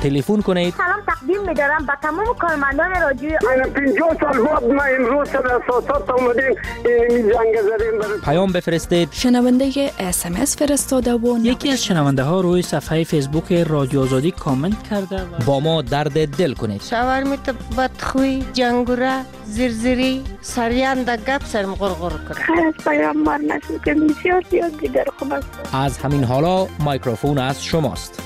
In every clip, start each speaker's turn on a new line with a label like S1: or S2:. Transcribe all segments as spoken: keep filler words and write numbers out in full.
S1: تلفن کنید.
S2: سلام تقدیم می‌دارم به تمام کارمندان رادیو.
S3: پنجاه سال بعد ما امروز در اساسات اومدیم این جنگ زدیم.
S1: پیام بفرستید.
S4: شنونده اس ام اس فرستاده و
S5: یکی از شنونده ها روی صفحه فیسبوک رادیو آزادی کامنت کرده و
S1: با ما درد دل کنید.
S6: شاورمیت بدخوی، جنگوره، زرزری، سریان در گپ سرم غرغر کنه.
S7: خیر از پیامبر نشد که بسیار زیاد دیگر خوب است.
S1: از همین حالا مایکروفون از شماست.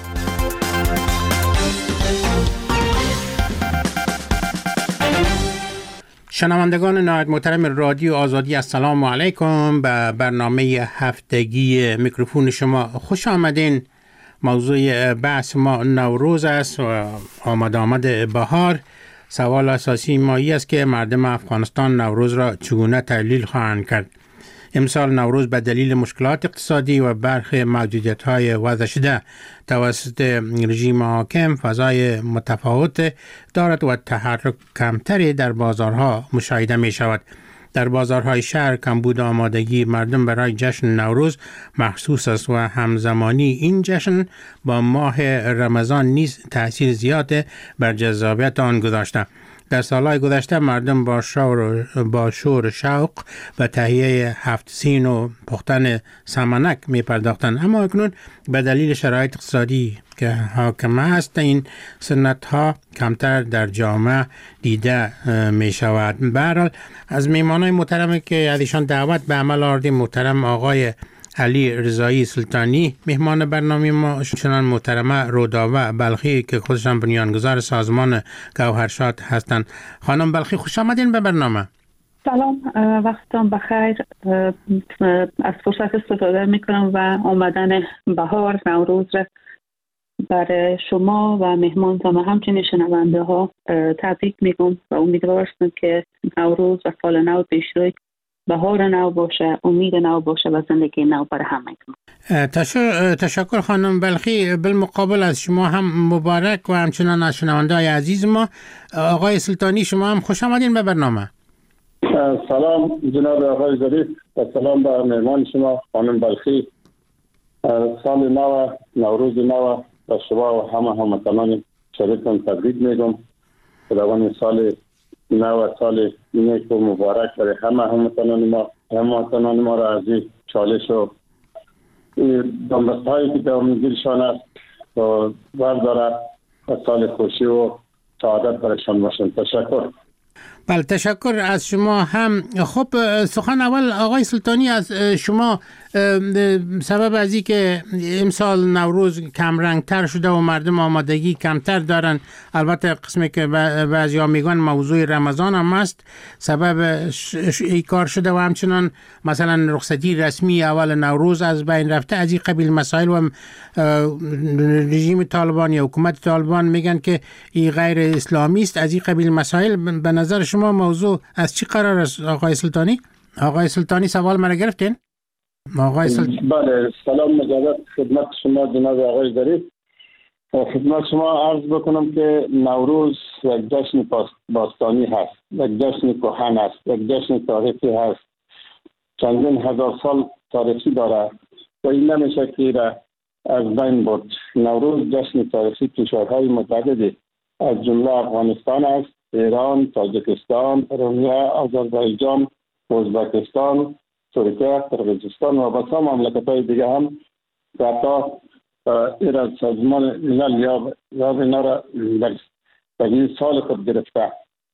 S8: شنوندگان نهایت محترم رادیو آزادی، السلام علیکم. به برنامه هفتگی میکروفون شما خوش آمدین. موضوع بحث ما نوروز است و آمد آمد بهار. سوال اساسی ما این است که مردم افغانستان نوروز را چگونه تحلیل خواهند کرد. امسال نوروز به دلیل مشکلات اقتصادی و برخی محدودیت‌های وضع شده توسط رژیم حاکم فضای متفاوت دارد و تحرک کمتری در بازارها مشاهده می شود. در بازارهای شهر کمبود آمادگی مردم برای جشن نوروز محسوس است و همزمانی این جشن با ماه رمضان نیز تأثیر زیاد بر جذابیت آن گذاشته. در سالهای گذشته مردم با شور با شور شوق و تهیه هفت سین و پختن سمنک می پرداختند، اما اکنون به دلیل شرایط اقتصادی که حاکم است این سنت ها کمتر در جامعه دیده می شود. به هر حال از میهمانان محترم که ازشان دعوت به عمل آوردیم، محترم آقای علی رضایی سلطانی مهمان برنامه ما، چنان محترمه رودابه بلخی که خودشان بنیانگذار سازمان گوهرشاد هستند. خانم بلخی خوش آمدین به برنامه.
S9: سلام، وقتتان بخیر. از فرصت استفاده میکنم و آمدن بهار نوروز را برای شما و مهمان و همچنین شنونده ها تبریک میگم و امیدوار هستم که نوروز و سال نو پیشروی بهار نو باشه، امید نو باشه و زندگی نو برای همه.
S8: تشکر خانم بلخی. بالمقابل از شما هم مبارک و همچنان از شنونده های عزیز ما. آقای سلطانی شما هم خوش آمدین به برنامه.
S10: سلام جناب آقای ظریف و سلام به مهمان شما خانم بلخی. سال نو، نوروز نو و شما و همه هموطنان شریکم تبریک میگم. خداوند سال نو سال نیک و مبارک برای همه هموطنان ما هموطنان ما را از این چالش و دنبست هایی که دامنگیرشان است و برداره و سال خوشی و سعادت برایشان باشند. تشکر.
S8: بله تشکر از شما هم. خب سخن اول آقای سلطانی از شما، سبب از این که امسال نوروز کم رنگ تر شده و مردم آمادگی کمتر دارن، البته قسمی که بعضی ها میگن موضوع رمضان هم است سبب این کار شده و همچنان مثلا رخصتی رسمی اول نوروز از بین رفته. از این قبیل مسائل و رژیم طالبان یا حکومت طالبان میگن که این غیر اسلامی است. از این قبیل مسائل به نظر شما موضوع از چی قرار است آقای سلطانی؟ آقای سلطانی سوال مرا گرفتین؟ آقای سلطانی.
S10: بله، سلام مجدد خدمت شما جناب آقای ظریف. خدمت شما عرض بکنم که نوروز یک جشن باستانی هست، یک جشن کهن است، یک جشن تاریخی هست، چندین هزار سال تاریخی داره و این نمیشه که را از بین برد. نوروز جشن تاریخی کشورهای متعددی از جمله افغانستان است، ایران، تاجیکستان، ارمنی، آذربایجان، ازبکستان، ترکیه، قرقیزستان و بسیار مملکت‌های دیگه هم که حتی ایران سازمان ملل یا یا اینا را در این سال خود گرفته.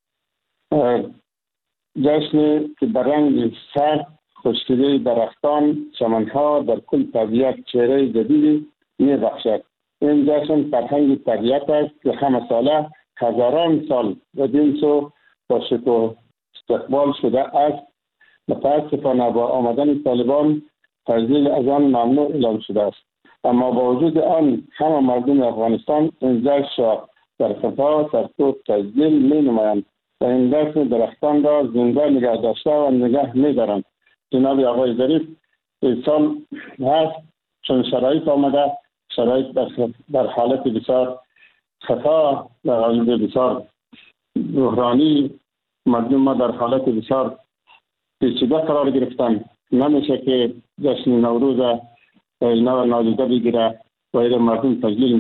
S10: جشنی که در رنگ سرد، خشکیدگی درختان، چمنها در کل طبیعت چهره جدیدی می‌بخشد. این جشن فرهنگ طبیعت است که همه ساله هزاران سال و دینسو با شکوه استقبال شده است. متاسفانه با آمدن طالبان تجلیل از آن ممنوع اعلام شده است، اما با وجود آن همه مردم افغانستان این جشن را در خفا سرکوب تجلیل می نمایند و این جشن درختان را زنده نگه داشته و نگه می دارند. جناب آقای ظریف، این سال هست چون شرایط آمده، شرایط در حالت بسیار خطا، در حالت بسیار بحرانی، مردم ما در حالت بسیار پیچیده قرار گرفتن. نمیشه که جشن نوروز اینا نادیده بگیره و این مردم تجلیل میکنه.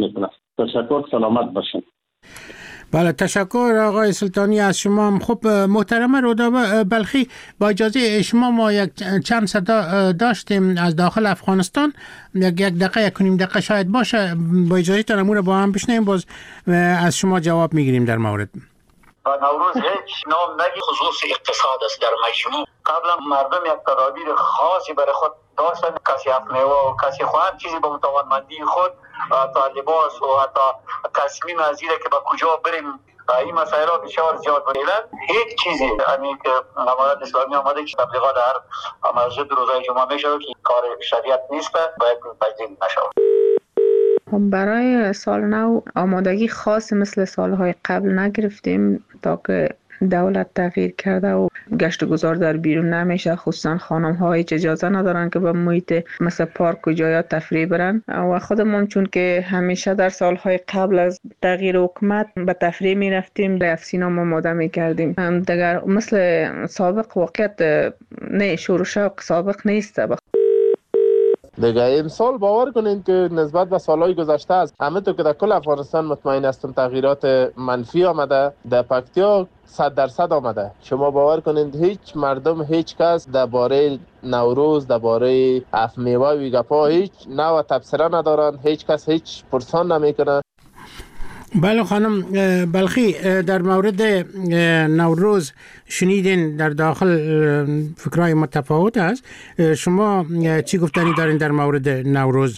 S10: تشکر، سلامت باشین.
S8: بله، تشکر آقای سلطانی از شما. خب محترم رودا بلخی، با اجازه شما ما یک چند صدا داشتیم از داخل افغانستان، یک یک دقیقه یک کنیم دقیقه شاید باشه، با اجازه تان امور با هم بشنیم، باز از شما جواب میگیریم در مورد.
S11: نوروز هیچ نام نگی، خصوص اقتصاد است در مجموع. قبلا مردم یک تدابیر خاصی برای خود داشتن، کسی افمیوه و کسی خواهد چیزی به توانمندی خود، تا لباس و حتی تصمیم از اینه که با کجا بریم، این مسائل ها بسیار زیاد بودن. هیچ چیزی همین که امارات اسلامی آمده که تبلیغات در مسجد روزای جمعه میشه که کار شریعت نیست، باید پذیرایی نشه.
S12: برای سال نو آمادگی خاص مثل سالهای قبل نگرفتیم، تا که دولت تغییر کرده و گشت و گذار در بیرون نمیشه، خصوصا خانم ها هیچ اجازه ندارن که به محیط مثل پارک و جایات تفریح برن و خودمون چون که همیشه در سالهای قبل از تغییر حکومت به تفریح می رفتیم، در سینما آماده می کردیم. دیگر مثل سابق واقعیت نه، شور و شوق سابق نیست.
S13: دیگه امسال باور کنین که نسبت به سالهای گذشته است، همه تو که در کل افغانستان مطمئن هستم تغییرات منفی آمده. در پکتیا صد درصد آمده. شما باور کنین هیچ مردم، هیچ کس درباره نوروز، درباره افمیوه و گپا هیچ نوع تبصره ندارن، هیچ کس هیچ پرسان نمیکنه.
S8: بله خانم بلخی، در مورد نوروز شنیدین در داخل فکرهای متفاوت است، شما چی گفتنی دارین در مورد نوروز؟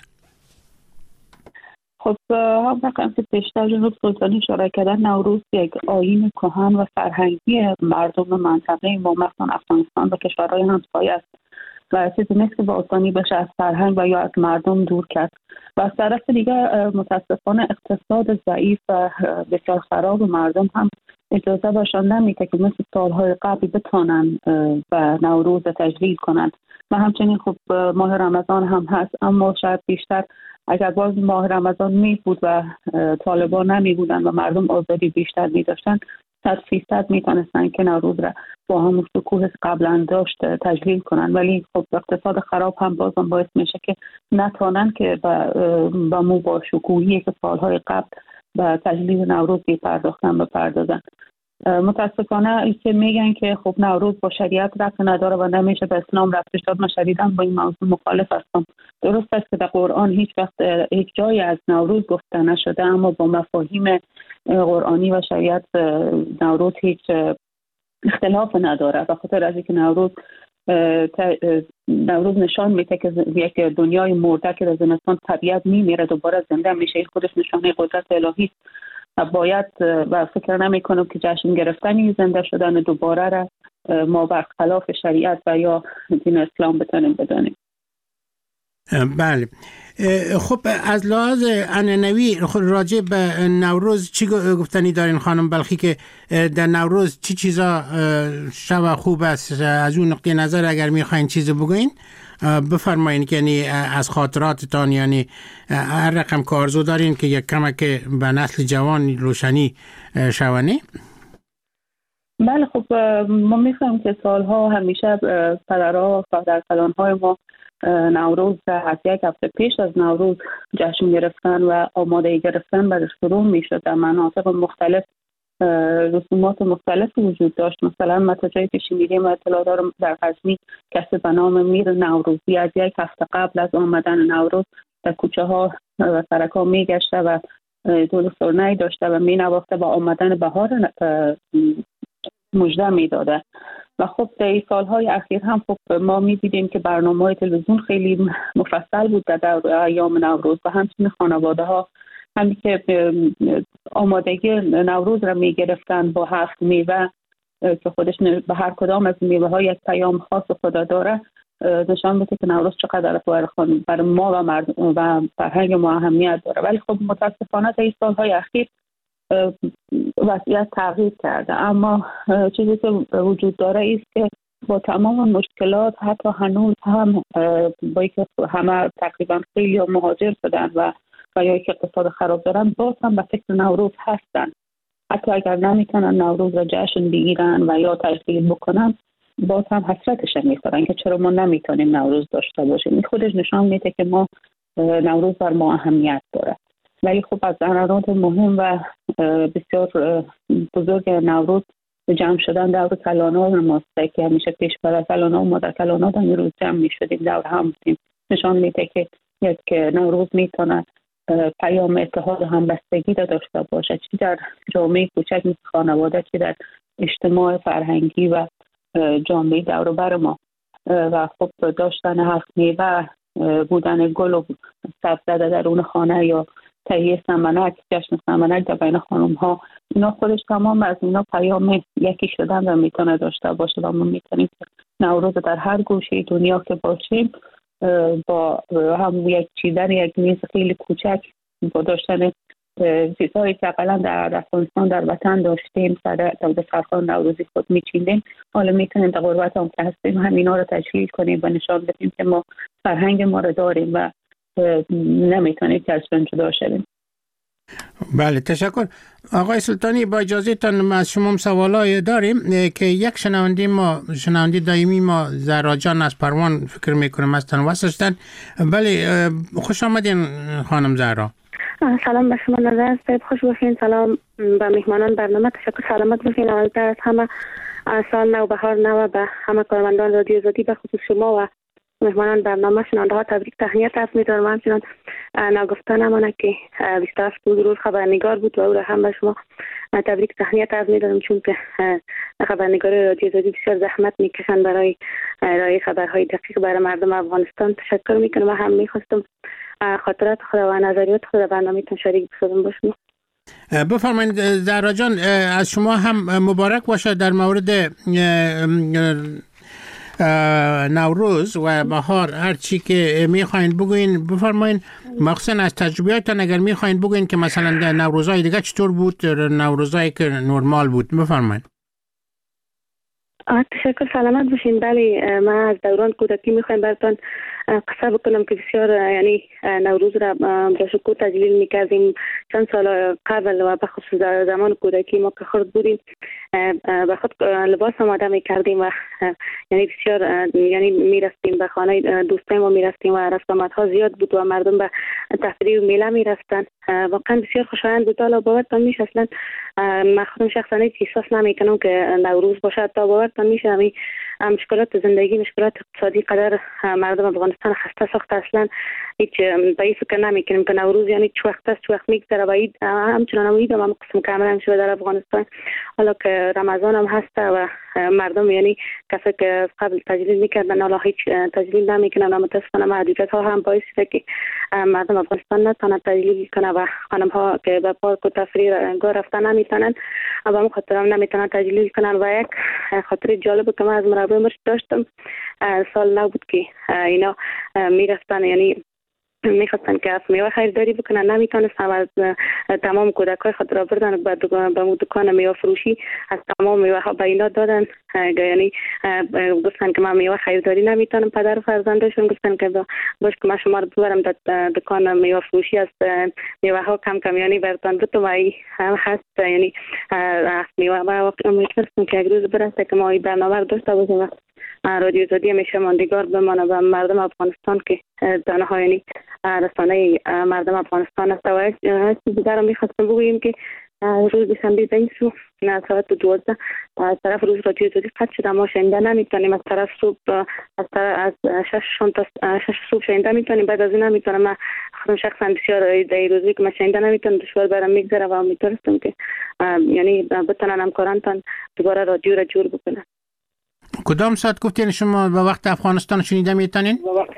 S9: خب هم رقم که پیشتر جنوب سلطانی اشاره کردن، نوروز یک آیین کهن و فرهنگی مردم منطقه ما، مثلا افغانستان و کشورهای همسایه است و چیزی نیست که با آسانی بشه از فرهنگ و یا از مردم دور کرد. و از طرف دیگه متاسفانه اقتصاد ضعیف و بسیار خراب مردم هم اجازه باشن نمیده که مثل سالهای قبل بتونن و نوروز تجلیل کنن. و همچنین خب ماه رمضان هم هست، اما شاید بیشتر اگر باز ماه رمضان می بود و طالبان نمی بودن و مردم آزادی بیشتر می داشتن، صد فیصد می تونستن که نوروز را با همون شکوه قبلا داشت تجلیل کنن. ولی خب اقتصاد خراب هم بازم باعث میشه که نتونن که با مو با شکوهی که سالهای قبل با تجلیل نوروز پرداختن بپردازن. متاسفانه که میگن که خب نوروز با شریعت ربط نداره و نمیشه به اسلام ربطش داد. من شدیداً با این موضوع مخالف هستم. درست است که در قرآن هیچ وقت هیچ جایی از نوروز گفته نشده، اما با مفاهیم قرآنی و شریعت نوروز هیچ اختلاف نداره. به خاطر از اینکه نوروز نوروز نشان میده که یک دنیای مرده که در زمستان طبیعت میمیره دوباره زنده میشه، این خودش نشانه قدرت الهی است و باید و فکر نمی کنم که جشن گرفتن زنده شدن دوباره را ما برخلاف شریعت و یا دین اسلام بتونیم بدانیم.
S8: بله، خب از لحاظ عنعنوی راجع به نوروز چی گفتنی دارین خانم بلخی که در نوروز چی چیزا شب خوب است؟ از اون نقطه نظر اگر میخواین چیز بگوین بفرمایین که یعنی از خاطراتتان، یعنی هر رقم که آرزو دارین که یک کمک به نسل جوان روشنی شونه.
S9: بله خب ما می‌فهمیم که سالها همیشه پدرها و پدرکلان‌های ما نوروز از یک هفته پیش از نوروز جشن گرفتن و آمادگی گرفتن برای شروع می‌شد. در مناطق مختلف رسومات مختلف وجود داشت. مثلا ما تا جایی که شنیدیم و اطلاع دارم در غزنی کسی به نام میر نوروزی از یک هفته قبل از آمدن نوروز در کوچه ها و سرک ها می گشته و دور سرنه‌ای داشته و می نواخته با آمدن بهار مژده می داده. و خب در این سالهای اخیر هم خب ما می دیدیم که برنامه‌های تلویزیون خیلی مفصل بود در ایام نوروز و همچنین خانواده ها همین که آمادگی نوروز را می گرفتن با هفت میوه که خودش به هر کدام از میوه ها یک پیام خاص خدا داره، نشان میده که نوروز چقدر برای ما و مردم و فرهنگ ما اهمیت داره. ولی خب متاسفانه در این سالهای اخیر وضعیت تغییر کرده، اما چیزی که وجود داره است که با تمام مشکلات حتی هنوز هم با اینکه همه تقریبا خیلی مهاجر شدن و و یا یک اقتصاد خراب دارن، باز هم به فکر نوروز هستن. حتی اگر نمیتونن نوروز را جشن بگیرن و یا تجلیل بکنن، باز هم حسرتش میخورن که چرا ما نمیتونیم نوروز داشته باشیم. این خودش نشان میده که ما نوروز بر ما اهمیت داره. ولی خب از عناصر مهم و بسیار بزرگ نوروز جمع شدن دور کلانا ماست که همیشه پیش برای کلانا و مادر کلانا در روز جمع می شدیم دور هم بودیم. نشان میده که یک نوروز میتونه پیام اتحاد و همبستگی را داشته باشه، چی در جامعه کوچک مثل خانواده، چی در اجتماع فرهنگی و جامعه دور و بر ما. و خب داشتن هفت میوه، بودن گل و سبزه در درون خانه یا تهیه سمنک، جشن سمنک در بین خانم ها، اینا خودش تمام از اینا پیام یکی شدن و میتونه داشته باشه و ما میتونیم نوروز در هر گوشه دنیا که باشیم با هم یک چیدن یک میز خیلی کوچک با داشتن چیزهایی که اقلا در افغانستان در وطن داشتیم در سرخان نوروزی خود میچیندیم، حالا میتونیم در غربت هم که هستیم همینا رو تجلیل کنیم و نشان بدیم که ما فرهنگ ما رو داریم و نمیتونیم که از اون جدا شدیم.
S8: بله تشکر. آقای سلطانی با اجازه تان از شما سوالای داریم که یک شنونده ما شنونده دائمی ما زهرا جان از پروان فکر میکنم هستن واسطن. بله خوش آمدین خانم زهرا.
S7: سلام به شما نظر صاحب، خوش باشین. سلام به مهمانان برنامه، تشکر، سلامت باشین. اولتر از همه سال نو، بهار نو به همه کارمندان رادیو آزادی، به خصوص شما و مهمانان برنامه شنونده ها تبریک تهنیت عرض می‌دارم. همچنان نگفته نمانه که بیست و هفت روز خبرنگار بود و او را هم به شما تبریک تهنیت عرض می‌دارم، چون که خبرنگار رادیو آزادی بسیار زحمت می‌کشند برای ارائه خبرهای دقیق برای مردم افغانستان. تشکر می‌کنم و هم می‌خواستم خاطرات خود و نظریات خود در برنامه‌تون شریک بشم باشم.
S8: بفرمایید زهرا جان، از شما هم مبارک باشه در مورد نوروز و بهار، هر چی که میخواین بگوین بفرمایین، مخصوصا از تجربیاتتان اگر میخواین بگوین که مثلا در نوروزهای دیگه چطور بود، نوروزهایی که نرمال بود، بفرمایین.
S7: تشکر، سلامت باشین. بله، من از دوران کودکی میخوایم براتون قصه بکنم که بسیار یعنی نوروز را با شکوه تجلیل میکردیم چند سال قبل و به خصوص در زمان کودکی ما که خرد بودیم به خود لباس آماده میکردیم و یعنی بسیار یعنی میرفتیم به خانه دوستای ما میرفتیم و رسم آمدها زیاد بود و مردم به تفریح و میله میرفتن. واقعا بسیار خوشایند بود. حالا باورتان میشه اصلا من خودم شخصا هیچ احساس نمیکنم که نوروز باشه. تا باورتان میشه همین مشکلات زندگی، مشکلات اقتصادی قدر مردم افغانستان خسته ساخته، اصلا هیچ به این فکر نمیکنیم که نوروز یعنی چه وقت است چه وقت میگذره و عید همچنان هم عید هم قسم کاملا شده در افغانستان. حالا که رمضان هم هست و مردم یعنی کسی که قبل تجلیل میکردن حالا هیچ تجلیل نمیکنن و متاسفانه محدودیت ها هم باعث شده که مردم افغانستان نتونن تجلیل کنن و خانم ها که به پارک و تفریح گاه رفتن نمیتونن و به خاطر هم نمیتونن تجلیل کنن. و یک خاطر جالب که من از مربی مرش داشتم، سال نو بود که اینا میرفتن یعنی میخواستن که از میوه خریداری بکنن، نمیتونستم. از تمام کودکای خود را بردن به مو دکان میوه فروشی، از تمام میوه ها به اینا دادن. یعنی گفتن که من میوه خریداری نمیتونم. پدر و فرزندشون گفتن که باش که من شما رو ببرم در دکان میوه فروشی، از میوه ها کم کم یعنی برتان بتون و ای هم هست یعنی از میوه و میتونستم که یک روز برسته که ما این برنامه رو داشته باشیم و رادیو آزادی همیشه ماندگار بمانه و مردم افغانستان که دانه ها یعنی رسانه مردم افغانستان است. و یک چیز دیگر رو میخواستم بگوییم که روز دوشنبه به این سو ساعت دوازده از طرف روز رادیو آزادی قطع شده، ما شنیده نمیتونیم. از طرف صبح از طرف از شش تا شش صبح شنیده میتونیم، بعد از این نمیتونم. من خودم شخصا بسیار در روزی که من شنیده نمیتونم دشوار برام میگذره و امیدوارم که یعنی بتونن همکارانتان دوباره رادیو را جور بکنن.
S8: کدام ساعت گفتین شما به وقت افغانستان شنیده میتونین؟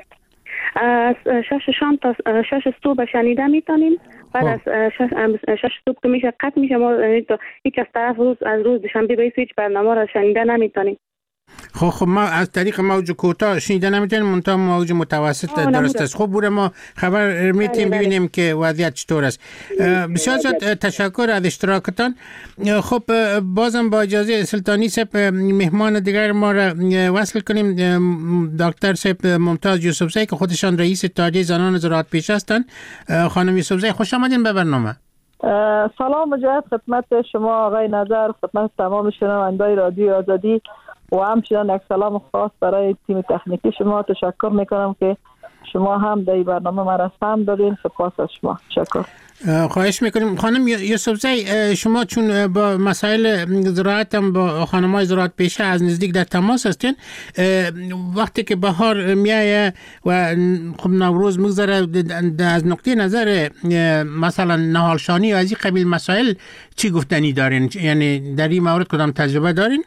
S7: از شش شام تا شش صبح شنیده میتونیم. بعد از شش شش صبح که میشه قطع میشه، ما هیچ از طرف روز از روز دوشنبه به هیچ برنامه را شنیده نمیتونیم.
S8: خب خب ما از طریق موج کوتاه شنیده نمیتونیم، منتها موج متوسط درست است. خب بوده ما خبر میتیم ببینیم که وضعیت چطور است. بسیار زیاد تشکر از اشتراکتان. خب بازم با اجازه سلطانی صاحب مهمان دیگر ما را وصل کنیم، دکتر صاحب ممتاز یوسفزی که خودشان رئیس اتحادیه زنان زراعت پیشه هستند. خانم یوسفزی خوش آمدین به برنامه.
S14: سلام مجدد خدمت شما آقای نظر، خدمت تمام شنوندگان رادیو آزادی و همچنان یک سلام خاص برای تیم تکنیکی شما. تشکر میکنم که شما هم در این برنامه مرا سهم دادین. سپاس از شما. تشکر.
S8: خواهش میکنیم. خانم یوسفزی، شما چون با مسائل زراعت هم با خانم‌های زراعت پیشه از نزدیک در تماس هستین، وقتی که بهار میایه و خب نوروز میگذره، از نقطه نظر مثلا نهالشانی و از این قبیل مسائل چی گفتنی دارین؟ یعنی در این مورد کدام تجربه دارین؟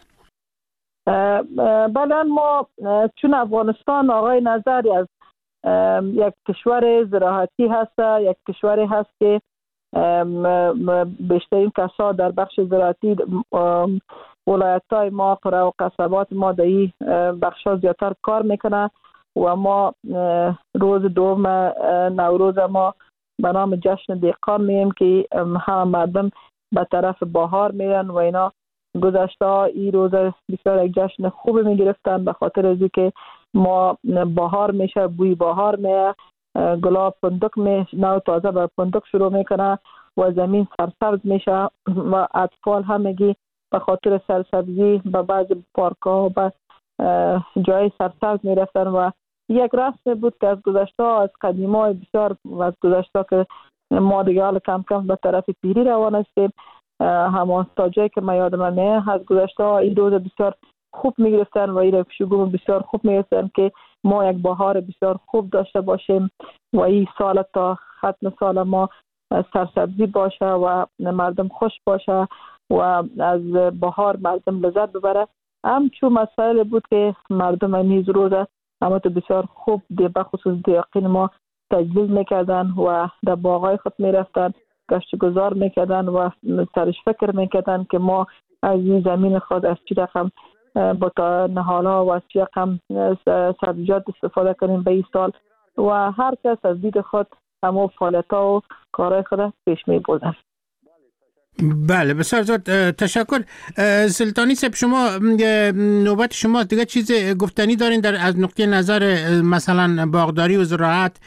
S14: بله، ما چون افغانستان آقای نظری از یک کشور زراعتی هست، یک کشوری هست که بیشترین کسا در بخش زراعتی ولایت‌های ما، قرى و قصبات ما در این بخش‌ها زیادتر کار میکنه و ما روز دوم نوروز ما به نام جشن دهقان میگیم که همه مردم به طرف بهار میرن و اینا. گذشته ها این روز بسیار یک جشن خوب میگرفتن به خاطر از که ما بهار میشه، بوی بهار میه، گلاب فندق می نو تازه به فندق شروع میکنه و زمین سرسبز میشه و اطفال همگی به خاطر سرسبزی به بعض پارک ها و به جای سرسبز میرفتن و یک رسم بود که از گذشته ها، از قدیم های بسیار از گذشته که ما دیگه حال کم کم به طرف پیری روان هستیم. همان تا جایی که من یادم میاد از گذشته ها این روز بسیار خوب میگرفتن و این شگون بسیار خوب میگرفتن که ما یک بهار بسیار خوب داشته باشیم و این سال تا ختم سال ما سرسبزی باشه و مردم خوش باشه و از بهار مردم لذت ببره. همچون مسائل بود که مردم نیز روز اما تو بسیار خوب دی بخصوص دیاقین ما تجلیل میکردن و در باغای خود میرفتن، گشت گذار میکردن و سرش فکر میکردن که ما از این زمین خود از چی رقم با تا نهالا و از چی رقم سبزیجات استفاده کنیم به این سال و هر کس از دید خود همو فعالیت ها و کارهای خود پیش می بردن.
S8: بله، بسیار زیاد تشکر. سلطانی صاحب، شما نوبت شما دیگه چیز گفتنی دارین در از نقطه نظر مثلا باغداری و زراعت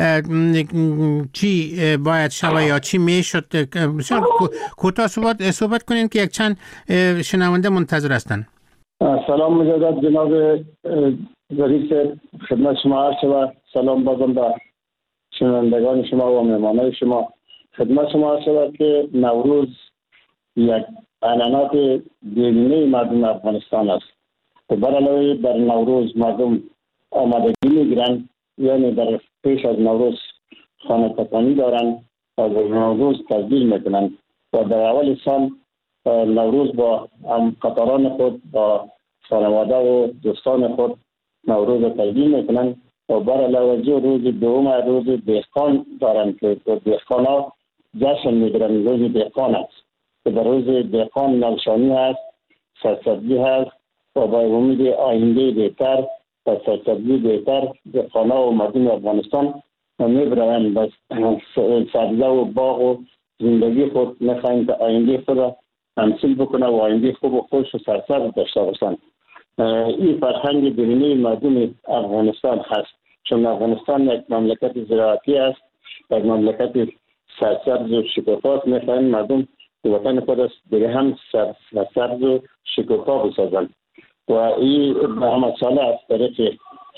S8: چی باید شود یا چی میشد؟ بسیار کوتاه صحبت صحبت کنین که یک چند شنونده منتظر هستن.
S10: سلام مجدد جناب ظریف، خدمت شما عرض و سلام بازم به شنوندگان شما و مهمانان شما. خدمت شما عرض شود که نوروز یک اعلانات دیرینه مردم افغانستان است. بر علاوه بر نوروز مردم آمادگی میگیرند، یعنی در پیش از نوروز خانه پتانی دارند و در نوروز تبدیل میکنند و در اول سال نوروز با قطاران خود با خانواده و دوستان خود نوروز تبدیل میکنند و بر علاوه روز دوم روز دهقان دارند که دهقان ها جشن میگیرند. روز دهقان است که در روز دهقان نوشانی هست، سرسبزی هست و با امید آینده بهتر و سرسبزی بهتر دهقان ها و مردم افغانستان میبرند بس سبزه و باغ و زندگی خود میخواهند که آینده خود را تمثیل بکنه و آینده خوب و خوش و سرسبز داشته باشند. این فرهنگ درونی مردم افغانستان هست، چون افغانستان یک مملکت زراعتی است، یک مملکت سرسبز و شکوفا. میخواهند مردم وطن خود است دیگه هم سرسبز و شکوفا بسازند و این به همه ساله از طریق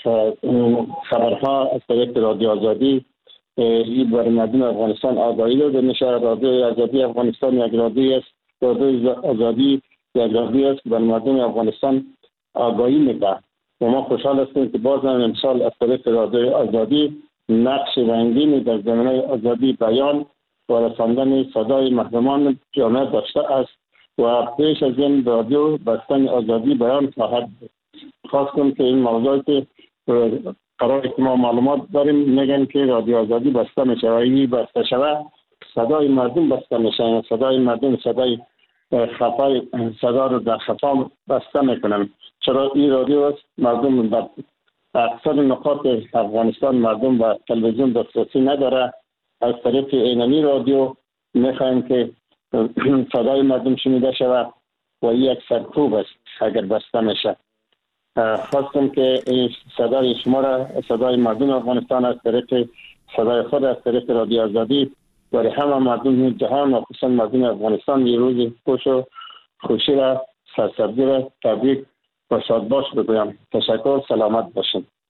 S10: خبرها، از طریق رادیو آزادی این برای مردم افغانستان آگاهی داده میشه. رادیو آزادی افغانستان یک رادیو است، رادیو آزادی یک رادیو است که برای مردم افغانستان آگاهی میده و ما خوشحال هستیم که باز هم امسال از طریق رادیو آزادی نقش رنگینی در زمینه آزادی بیان و رساندن صدای مردمان جامعه داشته است و پیش از این رادیو بستن آزادی بیان خواهد بود. خواست کنم که این موضوعی که قرار که ما معلومات داریم میگن که رادیو آزادی بسته میشه و این بسته شود صدای مردم بسته میشه، صدای مردم صدای خفای صدا رو در خفا بسته میکنن. چرا این رادیو است مردم در اکثر نقاط افغانستان مردم با تلویزیون دسترسی نداره. از طریق اینمی رادیو میخوایم که صدای مردم شنیده شود و این یک سرکوب است اگر بسته میشه. خواستم که این صدای شما را، صدای مردم افغانستان از طریق صدای خود از طریق رادیو آزادی برای همه مردم جهان و خصوصا مردم افغانستان یه روز خوش و خوشی را، سرسبزی را تبریک و شادباش بگویم. تشکر، سلامت باشین.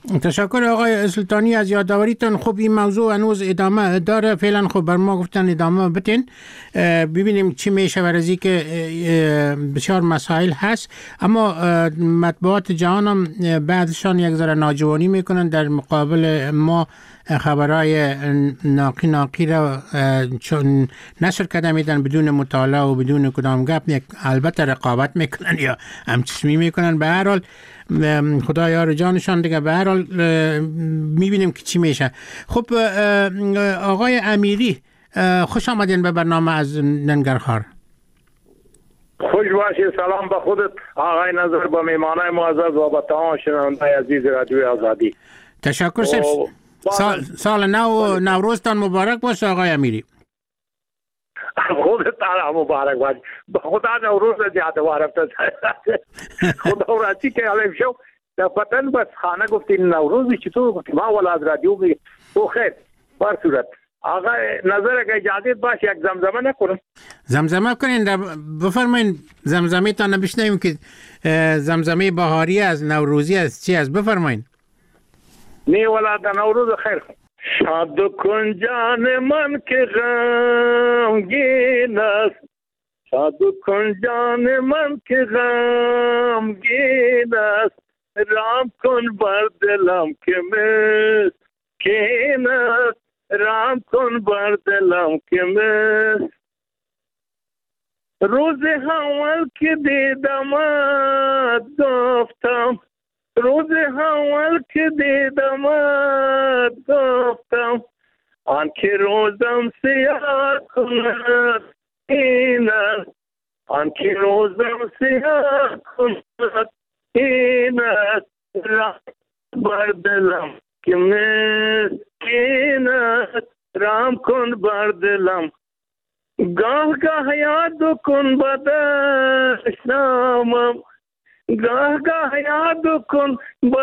S8: تشکر آقای سلطانی از یادآوریتون. خب این موضوع هنوز ادامه داره، فعلا خب بر ما گفتن ادامه بتین ببینیم چی میشه ورزی که بسیار مسائل هست. اما مطبوعات جهان هم بعضشان یک ذره ناجوانی میکنن در مقابل ما خبرهای ناقی ناقی را چون نشر کرده میدن بدون مطالعه و بدون کدام گپ، البته رقابت میکنن یا همچشمی میکنن. به هر حال خدا یار جانشان دیگه. به هر حال میبینیم که چی میشه. خب آقای امیری خوش آمدین به برنامه از ننگرهار.
S15: خوش باشید. سلام به خودت آقای نظر، با میمانای معزز و با تمام شنوندگان عزیز رادیو آزادی.
S8: تشکر سب. سال, سال نو نوروزتان مبارک باشه آقای امیری.
S15: خودت تعالی مبارک باشه. خدا نوروز زیاده مبارک باشه. خدا راضی که علیم شو. در وطن بس خانه گفتین نوروز چطور گفتیم ما ولا از رادیو بگیم تو خیر بر صورت. آقای نظر اگه اجازه باشه یک زمزمه نکنم.
S8: زمزمه کنین، بفرمایین. زمزمه تا نبشنیم که زمزمه بهاری از نوروزی از چی از بفرمایین.
S15: نی ولا در نوروز خیر. شاد کن جان من که غمگین است، شاد کن جان من که غمگین است، رام کن بر دلم که مسکین است، رام کن بر دلم که مسکین. روز اول که دیدمت گفتم، روز اول که دیدمت گفتم، آنکه روزم سیاه کند این است، آنکه روزم سیاه کند این است، رام بر دلم که مسکین است، رام کن بر دلم. گاه گاه یاد کن بدشنامم، گاه گاه یاد کن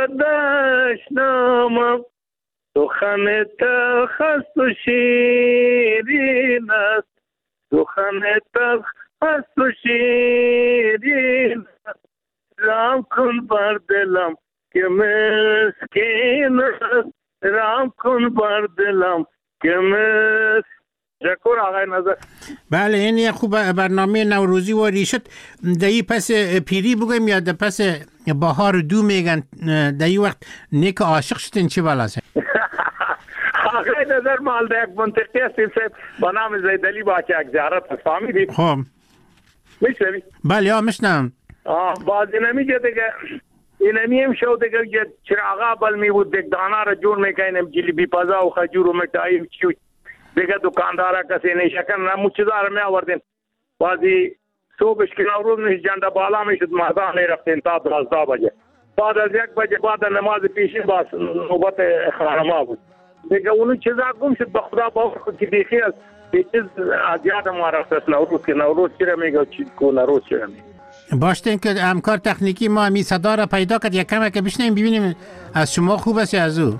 S15: بدشنامم، سخن تلخ است و شیرین است، سخن تلخ است و شیرین است، رام کن بر دلم که مسکین است، رام کن بر دلم که مسکین. تشکر آقای نظر.
S8: بله این یک خوب برنامه نوروزی و ریشت دایی پس پیری بگویم یا ده پس بهار دو میگن دایی وقت نیک عاشق شدین چی بالاسه؟
S15: آقای نظر مال ده یک منطقی هستیم سید با نام زیدلی با که یک زیارت هست فهمیدید؟
S8: خب
S15: میشنوی؟
S8: بله یا میشنم.
S15: بازی نمیگه دیگه اینمی هم شو دیگه چراغا بل می بود دیگه دانا را جور میکنیم جلیبی پزا و خجور و مٹائی چیو دیگه دکاندارا کسی نیشکن نمو چیزا رو می آوردیم. بازی صبحش که نوروز میشه جنده بالا میشد مهدان رفتیم تا دوازده بجه. بعد از یک بجه بعد نماز پیشین باز نوبت خانما بود. دیگه اونو چیزا گم شد به خدا باور خود که دیخی از یه چیز از یاد ما رفت نوروز که نوروز چی رو میگه چی که نوروز چی رو میگه.
S8: باشتین که همکار تکنیکی ما می صدا را پیدا کرد یک کمه که بشنیم ببینیم از شما خوب است یا از او.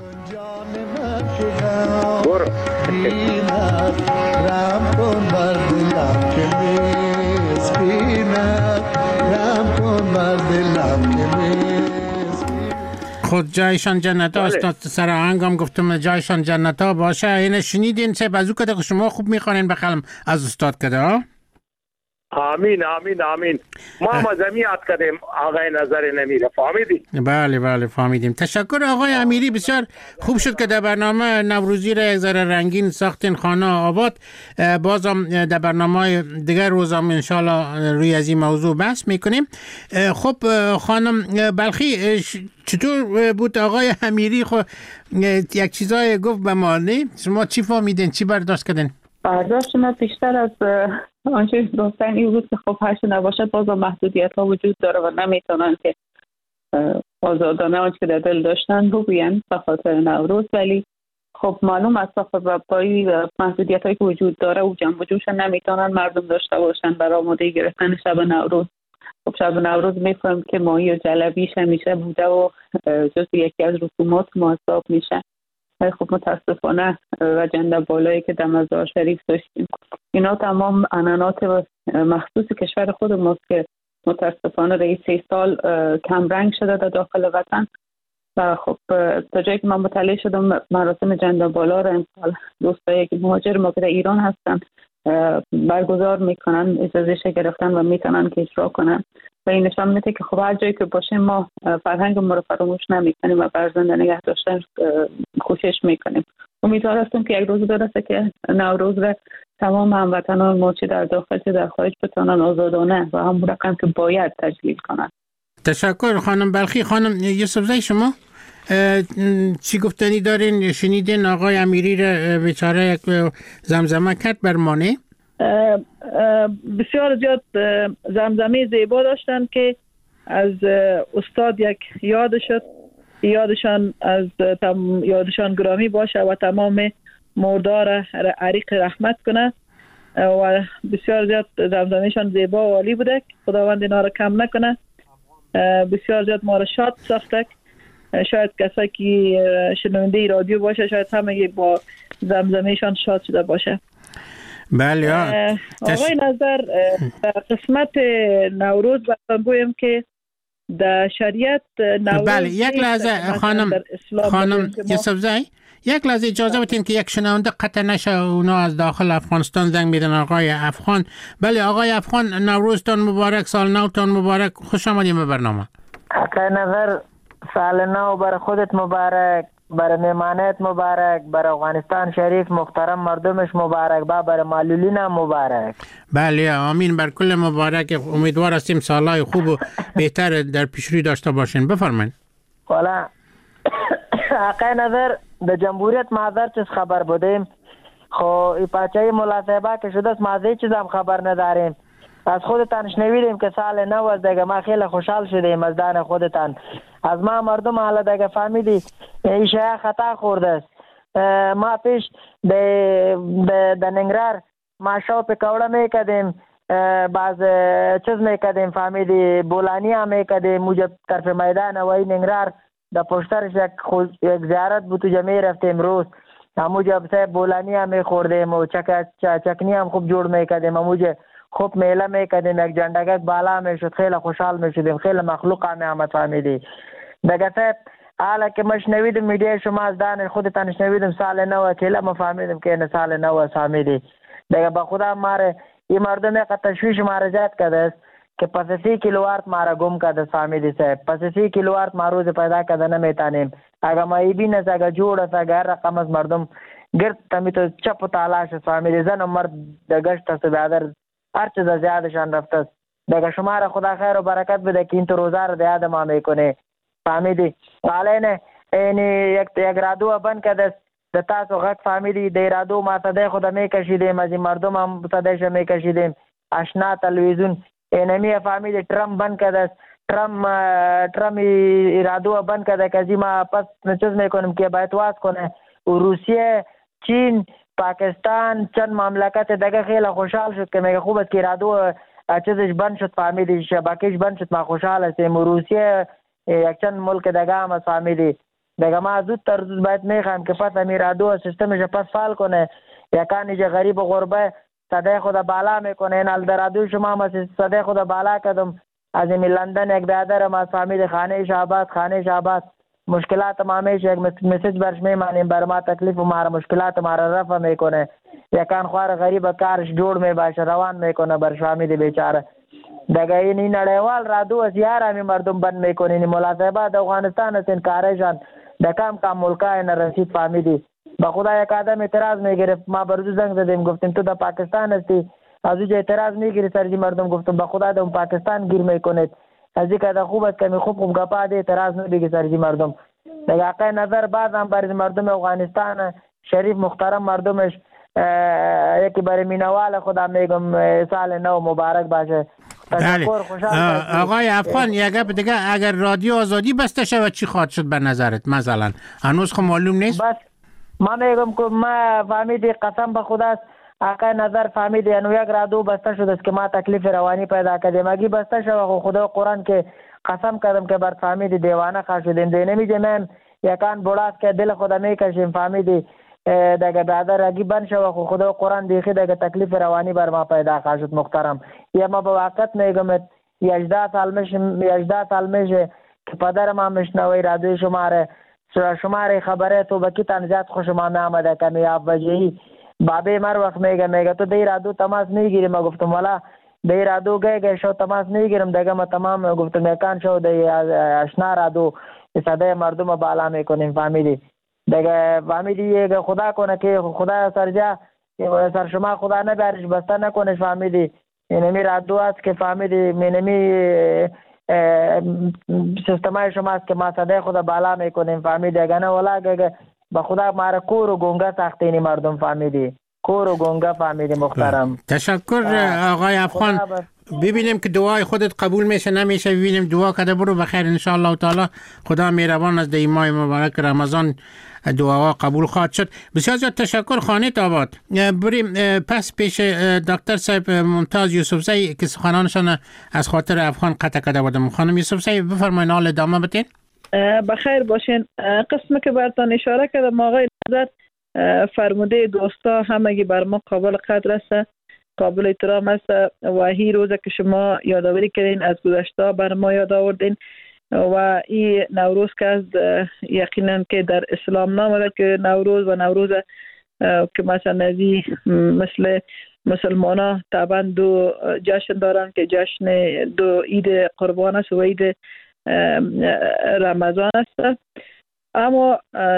S15: برو
S16: رام کن بر دلم که مسکینم، رام کن بر دلم که مسکینم.
S8: خود جایشان جنت ها است. سر آهنگم گفتم جایشان جنت ها باشه. این شنیدین چه بازو کده که شما خوب میخوانین بخلم از استاد کده ها.
S15: آمین آمین آمین. ما مزمی یاد کردیم آقای نظر نمیره فهمیدی؟
S8: بله بله فهمیدیم. تشکر آقای امیری، بسیار خوب شد که در برنامه نوروزی را یک ذره رنگین ساختین خانه آباد. بازم در برنامه دیگر روزم انشالله روی از این موضوع بحث میکنیم. خب خانم بلخی چطور بود آقای امیری؟ خب یک چیزای گفت به ما نه؟ شما چی فهمیدین؟ چی برداشت کردین؟
S9: برداشت من بیشتر از آنچه گفتن این بود که خب هرچه نباشد باز محدودیت ها وجود داره و نمیتونن که آزادانه آنچه که در دل داشتن بگوین به خاطر نوروز، ولی خب معلوم از با محدودیت هایی که وجود داره و جنب و جوش نمیتونن مردم داشته باشن برای آماده گرفتن شب نوروز. خب شب نوروز میفهم که ماهی و جلبیش همیشه بوده و جز یکی از رسومات محسوب میشه. خب متاسفانه رجنده بالایی که در مزار شریف داشتیم اینا تمام عنعنات مخصوص کشور خود ماست که متاسفانه رئیس سه سال کم رنگ شده در داخل وطن و خب تا جایی که من مطلع شدم مراسم جنده بالا را امسال دوستایی که مهاجر ما که در ایران هستن برگزار میکنن، اجازه گرفتن و میتونن که اجرا کنن و این نشان میده که خب هر جایی که باشیم ما فرهنگ ما رو فراموش نمیکنیم و بر زنده نگه داشتن کوشش میکنیم. امیدوار هستم که یک روز برسه که نوروز را تمام هموطنان ما چه در داخل چه در خارج بتونن آزادانه و همون رقم که باید تجلیل کنن.
S8: تشکر خانم بلخی. خانم یوسفزئی شما چی گفتنی دارین؟ شنیدین آقای امیری را بیچاره یک زمزمه کرد بر مانع؟
S14: بسیار زیاد زمزمه زیبا داشتن که از استاد یک یاد شد، یادشان از یادشان گرامی باشه و تمام مردار عریق رحمت کنه و بسیار زیاد زمزمهشان زیبا و عالی بوده. خداوند اینا را کم نکنه. بسیار زیاد ما را شاد ساخته. شاید کسایی که شنونده رادیو باشه شاید همه با زمزمهشان شاد شده باشه.
S8: بله.
S14: آقای نظر در قسمت نوروز براتون گویم که در شریعت نوروز
S8: بله یک لحظه خانم خانم یوسفزئی یک لحظه اجازه بدین که یک شنونده قطع نشه. اونا از داخل افغانستان زنگ میدن. آقای افغان. بله آقای افغان، نوروزتان مبارک، سال نوتان مبارک، خوش آمدید به برنامه.
S17: آقای نظر سال نو برای خودت مبارک، برای مهمانت مبارک، برای افغانستان شریف محترم مردمش مبارک، با برای معلولین هم مبارک.
S8: بله آمین بر کل مبارک. امیدوار هستیم سالهای خوب و بهتر در پیشروی داشته باشین. بفرمایید.
S17: والا آقای نظر در جمهوریت مادر چیز خبر بودیم، خو ای پاچه ملاصبه که شده است مازه چیز هم خبر نداریم. از خودتان شنویدیم که سال نو است دیگه، ما خیلی خوشحال شدیم از دان خودتان. از ما مردم حالا دیگه فهمیدی این شیعه خطا خورده است. ما پیش در ننگرار ما شو پکوڑه میکدیم، باز چیز میکدیم فهمیدی بولانی هم میکدیم موجب طرف میدان و این ننگرار در پشترش یک, یک زیارت بود و جمعی رفتیم روز موجب صاحب بولانی هم میخوردیم و چک چکنی هم خوب جوړ میکدیم، موجب خوب میله میکدیم، یک جندگک بالا میشد، خیلی خوشحال میشدیم، خیلی مخلوق هم آمد فهمیدی دیگه صاحب. حالا که ما شنویدیم میډیا شما از دان خودتان شنویدیم سال نو کله ما فهمیدیم که نه سال نو فهمیدی دیگه. به خدا ماره این مردم که تشویش ماره زیاد کرده است که پس سی کیلووات ماره گم کرده فهمیدی صاحب. پس سی کیلووات ما روز پیدا کرده نمیتانیم. اگه ما ای بین است اگه جوړ است اگه هر رقم از مردم گرد تمی تو چپ و تالاش فهمیدی. زن و مرد دگشت است بیادر هر چیز زیادشان رفته است دیگه. شما را خدا خیر و برکت بده که این تو روزه را یاد ما میکنه فهمیدی. حالا نه این یک یک رادیو بند کرده د تاسو غږ فهمیدی. د رادیو ما صدای خدا میکشیدیم، از این مردم هم صدایش میکشیدیم. آشنا تلویزیون اینمی فهمیدی ترام بند کرده، ترام ترام رادیو بند کرده که ما پس چیز میکنیم که باید واس کنه. و روسیه، چین، پاکستان چند مملکت دیگه خیلی خوشحال شد که میگه خوب است که رادیو چیزش بند شد فهمیدی، شبکهش بند شد. ما خوشحال هستیم. و روسیه یک چند ملک دیگه هم فهمیدی دیگه. ما زودتر زود باید میخوایم که پس امیر رادیو سیستمش پس فعال کنه. یکانی که غریب و غربه صدای خدا بالا میکنه. این حال در رادیو شما ما صدای خدا بالا کردم. از این لندن یک برادر ما فهمیدی خانه شعبات خانه شعبات مشکلات ما همیشه یک مسیج برش میمانیم بر ما تکلیف و ما مشکلات ما را رفع میکنه. یکان خوار غریب کارش جوړ می باشه روان میکنه برش فهمیدی بیچاره دیگه. این نړیوال رادیو از یارمی مردم بند میکنه. این ملاصبه د افغانستان است این کارشان د کم کم ملکای نرسید فهمیدی. به خدا یک آدم اعتراض میگرفت، ما بردو زنگ زدیم گفتیم تو در پاکستان هستی، از اوجه اعتراض میگیری سرجی مردم. گفتم به خدا در پاکستان گیر میکنید، از این که خوب است که می خوب خوب گپا ده اعتراض نمیگی سرجی مردم دیگه. آقای نظر بعد هم برای مردم افغانستان شریف محترم مردمش یکی برای مینوال خدا میگم سال نو مبارک باشه.
S8: بله. آقای افغان یک گپ دیگه، اگر رادیو آزادی بسته شود چی خواهد شد به نظرت مثلا؟ هنوز خب معلوم نیست.
S17: بس ما میگم که ما فهمیدی قسم به خدا است آقای نظر فهمیدی انو یک رادیو بسته شده است که ما تکلیف روانی پیدا کردیم. اگه بسته شود خدا قرآن که قسم کردم که بر فهمیدی دیوانه خواهد شدیم. دی نمیجم یکان بوڑاست که دل خدا میکشیم فهمیدی دیگه برادر اگه بند شود خو خدا قرآن دیخی دیگه تکلیف روانی بر ما پیدا خواهد شد محترم. یا ما به وقت میگم یجده سال میشه یجده سال میشه که پدرم هم میشنوی رادیو شماره شماره خبره تو با کی تنزیت خوشم آمده کمی افوجهی بابی مر وقت میگه میگه تو دی رادیو تماس میگیری. ما گفتم والا دی رادیو گه گه شو تماس میگیرم دیگه ما تمام گفتم مکان شو دی اشنا رادیو صدای مردم بالا میکنیم فهمیدی دیگه فهمیدی یه خدا کنه که خدا سرجا سر شما خدا نبرش بسته نکنش فهمیدی. اینمی رادیو است که فهمیدی اینمی سیستمای شما است که ما صدای خدا بالا میکنیم فهمیدی. اگه نه والا اگه به خدا مارا کور و گنگه ساختینی مردم فهمیدی کور و گنگه فهمیدی محترم.
S8: تشکر آقای افغان. ببینیم که دعای خودت قبول میشه نمیشه ببینیم دعا کرده برو بخیر ان شاء الله تعالی خدا مهربان از دی ماه مبارک رمضان دعاها قبول خواهد شد. بسیار زیاد تشکر خانه آباد. بریم پس پیش دکتر صاحب ممتاز یوسفزی که سخنانشان از خاطر افغان قطع کرده بودم. خانم یوسفزی بفرمایید حال ادامه بدین.
S14: بخیر باشین. قسمی که براتون اشاره کردم آقای نظر فرموده دوستا همگی بر ما قابل قدر است قابل احترام است و این روزه که شما یادآوری کردین از گذشته بر ما یاد آوردین و این نوروز که از یقینا که در اسلام نامده که نوروز و نوروز که مثلا نزی مثل مسلمان ها طبعا دو جشن دارن که جشن دو عید قربان است و عید رمضان است. اما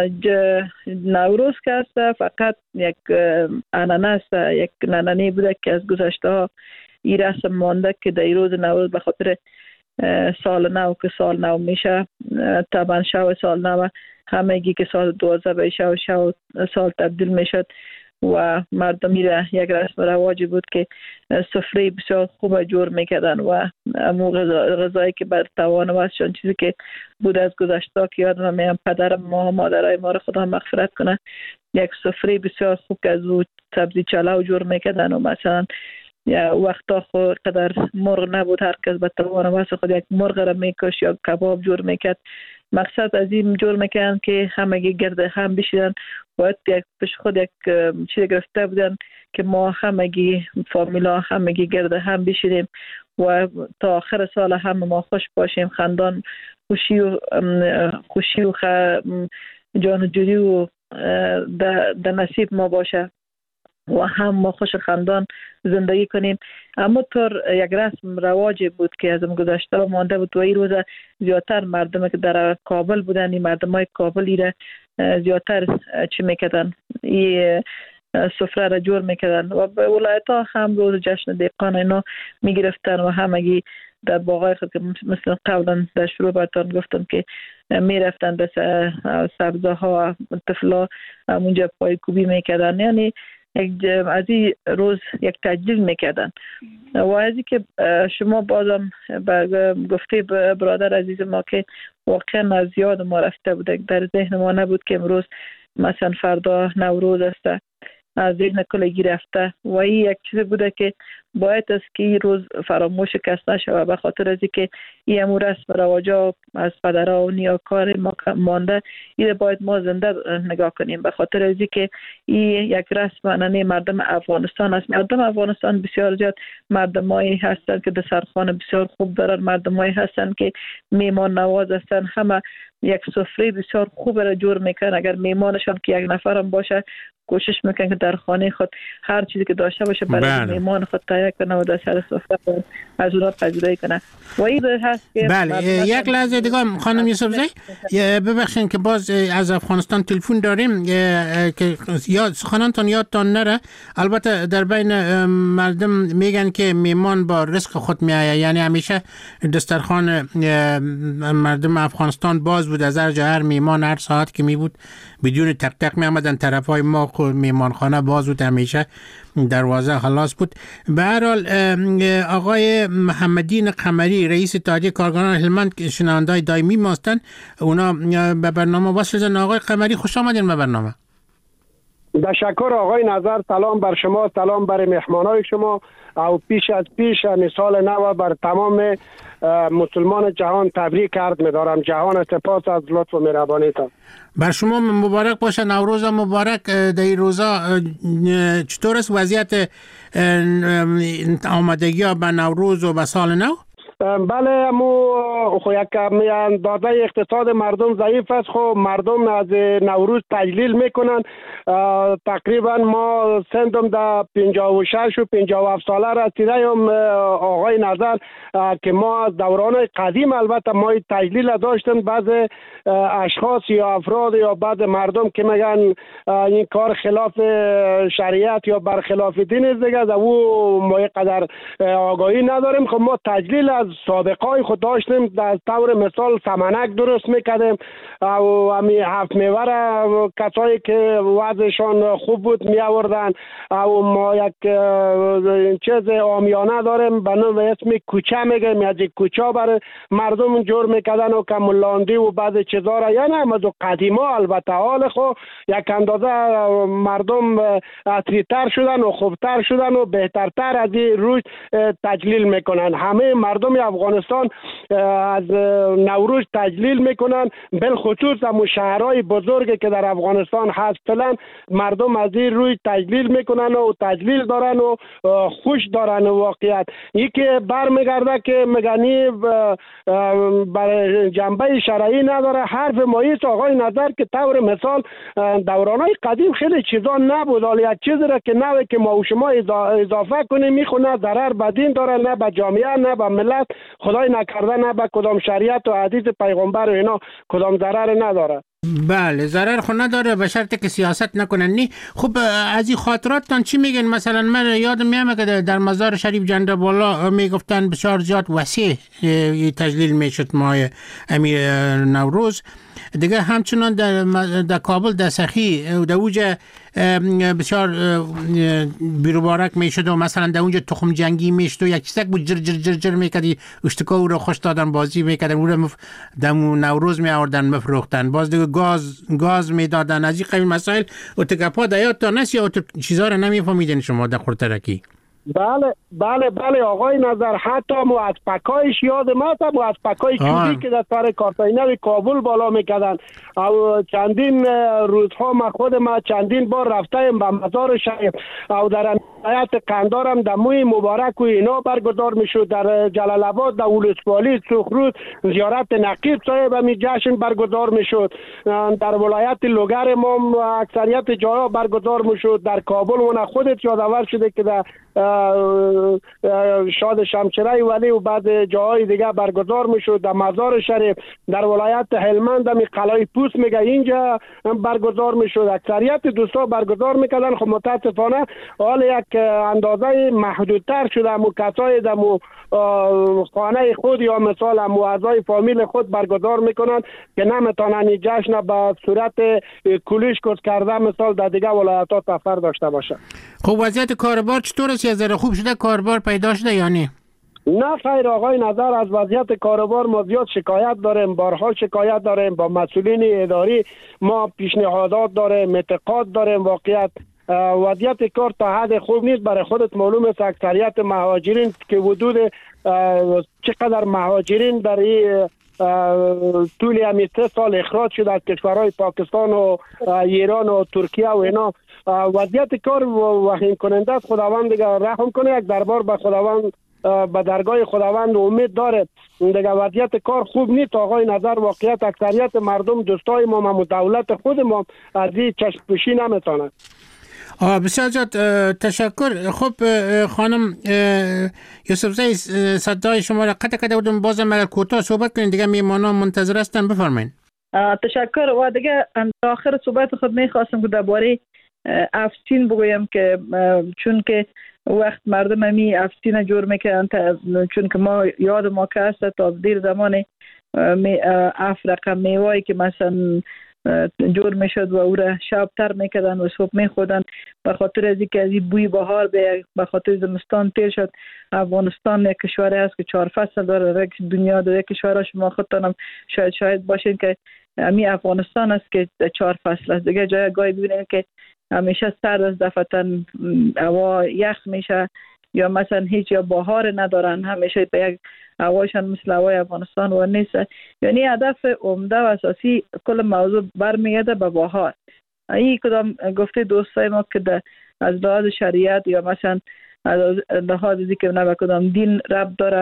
S14: نوروز که است فقط یک عنعنه است یک نننی بوده که از گذشته ها این رسم مانده که در روز نوروز به خاطر سال نو که سال نو میشه طبعا شو سال نو همگی که سال دوازده به شو شو سال تبدیل میشد و مردم میره یک رسم رواجی بود که سفره بسیار خوب جور میکردن و امو غذایی که بر توان وستشان چیزی که بود از گذشته که یادم میام پدرم ما مادرای ما رو خدا مغفرت کنه یک سفره بسیار خوب که از او سبزی چلاو جور میکردن و مثلا یا وقتا خود قدر مرغ نبود هر کس به توان وست خود یک مرغ را میکش یا کباب جور میکرد. مقصد از این جور میکنن که همگی گرد هم بشیدن باید یک پیش خود یک چیز گرفته بودن که ما همگی فامیلا همگی گرد هم بشیدیم و تا آخر سال هم ما خوش باشیم خندان خوشی و خوشی و جان جوری و در نصیب ما باشه و هم ما خوش خندان زندگی کنیم. اما طور یک رسم رواجی بود که از گذشته مانده بود و این روز زیادتر مردم که در کابل بودن این مردم های کابلی را زیادتر چی میکردن این سفره را جور میکردن و به ولایت ها هم روز جشن دیقان اینا میگرفتن و همگی در باغای خود که مثل قبلا در شروع براتون گفتم که میرفتن به سبزه ها طفلا اونجا پای کوبی میکردن یعنی از این روز یک تجلیل میکردن و از این که شما بازم گفته برادر عزیز ما که واقعا از یاد ما رفته بوده در ذهن ما نبود که امروز مثلا فردا نوروز است از ذهن کلگی رفته و این یک چیز بوده که باید است که این روز فراموش کس نشود به خاطر از که این امور رسم رواجا از پدرها و نیاکار ما مانده این باید ما زنده نگاه کنیم به خاطر از که این یک رسم عنعنه مردم افغانستان است. مردم افغانستان بسیار زیاد مردمایی هستند که دسترخوان بسیار خوب دارن مردمایی هستند که میمان نواز هستند همه یک سفره بسیار خوب را جور میکنن اگر میمانشان که یک نفرم باشه کوشش میکنن که در خانه خود هر چیزی که داشته باشه برای میمان خود تهیه کنه و در سر سفره از اونها پذیرایی کنه و این هست که
S8: بله یک لحظه دیگه خانم یوسفزی ببخشید که باز از افغانستان تلفن داریم که یاد سخنانتان یادتان نره. البته در بین مردم میگن که میمان با رزق خود میآید یعنی همیشه دسترخوان مردم افغانستان باز بود از هر جا هر میمان هر ساعت که می بود بدون تق تق می آمدن طرفای ما میمانخانه باز بود همیشه دروازه خلاص بود. به هر حال آقای محمدین قمری رئیس اتحادیه کارگران هلمند که شنونده دائمی ما هستند اونا به برنامه وصل شدن. آقای قمری خوش آمدین به برنامه.
S3: تشکر آقای نظر. سلام بر شما سلام بر مهمانای شما او پیش از پیش مثال نو بر تمام مسلمان جهان تبریک عرض می‌دارم. جهان سپاس از لطف و مهربانیتان.
S8: بر شما مبارک باشه نوروز مبارک. در این روزا چطور است وضعیت آمادگی ها به نوروز و به سال نو؟
S3: بله امو خو یک اندازه اقتصاد مردم ضعیف است. خب مردم از نوروز تجلیل میکنن. تقریبا ما سندم در پنجاه و شش و پنجاه و هفت ساله رسیده ام آقای نظر که ما از دوران قدیم البته ما تجلیل داشتن. بعض اشخاص یا افراد یا بعض مردم که میگن این کار خلاف شریعت یا برخلاف دین است دیگه، از او ما قدر آگاهی نداریم. خب ما تجلیل از سابقه های خود داشتیم. در طور مثال سمنک درست میکردیم و همی هفت میوه را کسایی که وضعشان خوب بود می آوردن. و ما یک چیز آمیانه داریم به نام اسم کوچه میگیم، از کوچه برای مردم جور میکردن و کمولاندی و بعض چیزا را، یعنی از قدیما البته حال خو یک اندازه مردم اصلی‌تر شدن و خوبتر شدن و بهترتر از این روز تجلیل میکنن. همه مردم افغانستان از نوروز تجلیل میکنن، بالخصوص هم شهرهای بزرگی که در افغانستان هست فعلا مردم از این روز تجلیل میکنن و تجلیل دارن و خوش دارن. واقعیت یکی برمیگرده که مگنی برای جنبه شرعی نداره. حرف ماییست آقای نظر که طور مثال دورانهای قدیم خیلی چیزا نبود، حالا یک چیزی را که نوه که ما و شما اضافه کنیم میخونه ضرر به دین داره، نه به جامعه نه به ملت، خدای نکرده نه به کدام شریعت و حدیث پیغمبر و اینا کدام ضرر نداره.
S8: بله ضرر خو نداره به شرطی که سیاست نکنن. نی خب از این خاطراتتان چی میگن؟ مثلا من یادم میامه که در مزار شریف جنده بالا میگفتن بسیار زیاد وسیع تجلیل میشد ماه امیر نوروز دیگه. همچنان در, در کابل در سخی در اونجا بسیار بیروبارک میشد و مثلا در اونجا تخم جنگی میشد و یک چیزک بود جر جر جر جر میکردی اشتکا او رو خوش دادن بازی میکردن او رو مف... در نوروز میآوردن مفروختن، باز دیگه گاز گاز میدادن. از این قبیل مسائل و تگپا دیات تا نسی و چیزا رو نمیفهمیدین شما در خورترکی؟
S3: بله بله بله آقای نظر، حتی مو از پکایش یاد ما تا مو از پکای چوبی که در سر کارتاینه کابل بالا میکردن. او چندین روزها ما خود ما چندین بار رفتیم به مزار شریف او در ولایت قندارم در موی مبارک و اینا برگزار میشد. در جلال آباد در ولسوالی سخروز زیارت نقیب صاحب می جشن برگزار میشد. در ولایت لوگر ما اکثریت جاها برگزار میشد. در کابل اون خودت یادآور شده که در شاد شمشیره ولی و بعد جاهای دیگه برگزار میشد. در مزار شریف در ولایت هلمند می قلعه پوست میگه اینجا برگزار میشد. اکثریت دوستا برگزار میکردن. خب متاسفانه حال یک اندازه محدودتر شده. امو کسای در مو خانه خود یا مثال امو اعضای فامیل خود برگزار میکنن که نمیتونن این جشن به صورت کلیش کس کرده مثال در دیگه ولایت ها سفر داشته باشه.
S8: خب وضعیت کاربار چطور است؟ یه ذره خوب شده؟ کاربار پیدا شده یا نه؟
S3: نه خیر آقای نظر، از وضعیت کاروبار ما زیاد شکایت داریم، بارها شکایت داریم، با مسئولین اداری ما پیشنهادات داریم، انتقاد داریم. واقعیت وضعیت کار تا حد خوب نیست. برای خودت معلوم است اکثریت مهاجرین که حدود چقدر مهاجرین در این طول همین سه سال اخراج شده از کشورهای پاکستان و ایران و ترکیه و اینا. وضعیت کار وخیم کننده است. خداوند دیگه رحم کنه. یک دربار به خداوند به درگاه خداوند امید داره. دیگه وضعیت کار خوب نیست آقای نظر. واقعیت اکثریت مردم دوستای ما و دولت خود ما از این چشم پوشی نمیتونن.
S8: بسیار زیاد تشکر. خب خانم یوسفزی صدای شما را قطع کرده بودم، بازم اگر کوتاه صحبت کنید دیگه میمانان منتظر هستن. بفرمایید.
S14: تشکر. و دیگه آخر صحبت خود میخواستم که درباره افسین بگویم که چون که وقت مردم همی افسین جور میکنن، چون که ما یاد ما که هست تا دیر زمان اف رقم میوایی که مثلا جور میشد و او را شابتر میکردن و صبح میخودن به خاطر از اینکه از این بوی بهار به خاطر زمستان تیر شد. افغانستان یک کشور است که چهار فصل داره. دنیا داره کشورها شما خودتانم شاید شاید باشین که همین افغانستان است که چهار فصل است. دیگه جای گاهی ببینید که همیشه سرد از دفتن هوا یخ میشه یا مثلا هیچ یا بهار ندارن، همیشه به یک هواشان مثل هوای افغانستان و نیست. یعنی هدف عمده و اساسی کل موضوع برمیگرده به بهار. این کدام گفته دوستای ما که از لحاظ شریعت یا مثلا از لحاظ که نه به کدام دین ربط داره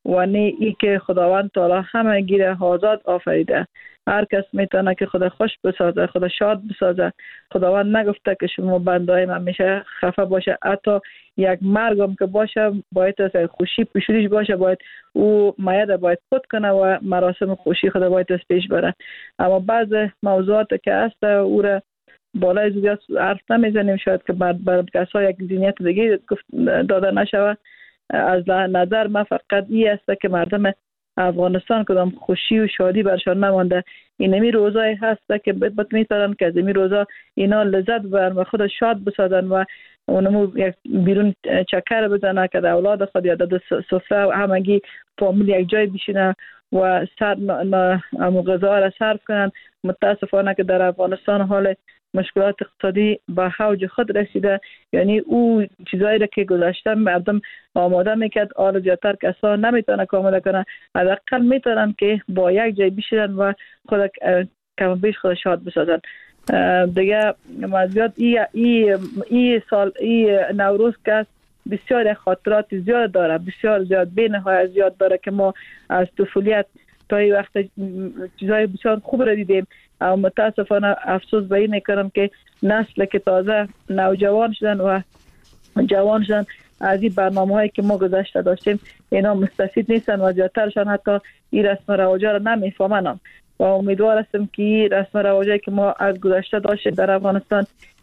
S14: و نه ای که خداوند تعالی همه گیره آزاد آفریده. هر کس میتونه که خدا خوش بسازه، خدا شاد بسازه. خداوند نگفته که شما بندهای من میشه خفه باشه، حتی یک مرگم که باشه باید از خوشی پیشونیش باشه، باید او میاد باید خود کنه و مراسم خوشی خدا باید از پیش بره. اما بعض موضوعات که هست او را بالای زیاد حرف نمیزنیم، شاید که بر, بر کسا یک ذهنیت دیگه داده نشوه. از نظر من فقط این است که مردم افغانستان کدام خوشی و شادی برشان نمانده. اینمی روزای هست که بد میتونن که از این روزا اینا لذت ببرن و خود شاد بسازن و اونمو یک بیرون چکر بزنن که اولاد خود یا در سفره همگی فامیل یک جای بشینه و سر امو غذا را صرف کنن. متاسفانه که در افغانستان حال مشکلات اقتصادی به اوج خود رسیده، یعنی او چیزایی را که گذشته مردم آماده میکرد حالا زیادتر کسا نمیتونه که آماده کنن، حداقل میتونن که با یک جای بشینن و خود کم بیش خود شاد بسازن. دیگه مزیاد ای, ای, ای سال ای نوروز که بسیار خاطرات زیاد داره، بسیار زیاد به نهایت زیاد داره که ما از طفولیت تا این وقت چیزای بسیار خوب را دیدیم. اما متاسفانه افسوس به این میکنم که نسل که تازه نوجوان شدن و جوان شدن از این برنامه هایی که ما گذشته داشتیم اینا مستفید نیستن و زیادترشان حتی این رسم و رواجا را نمیفهمن. و امیدوار هستم که این رسم و رواجایی که ما از گذشته داشتیم در افغانستان،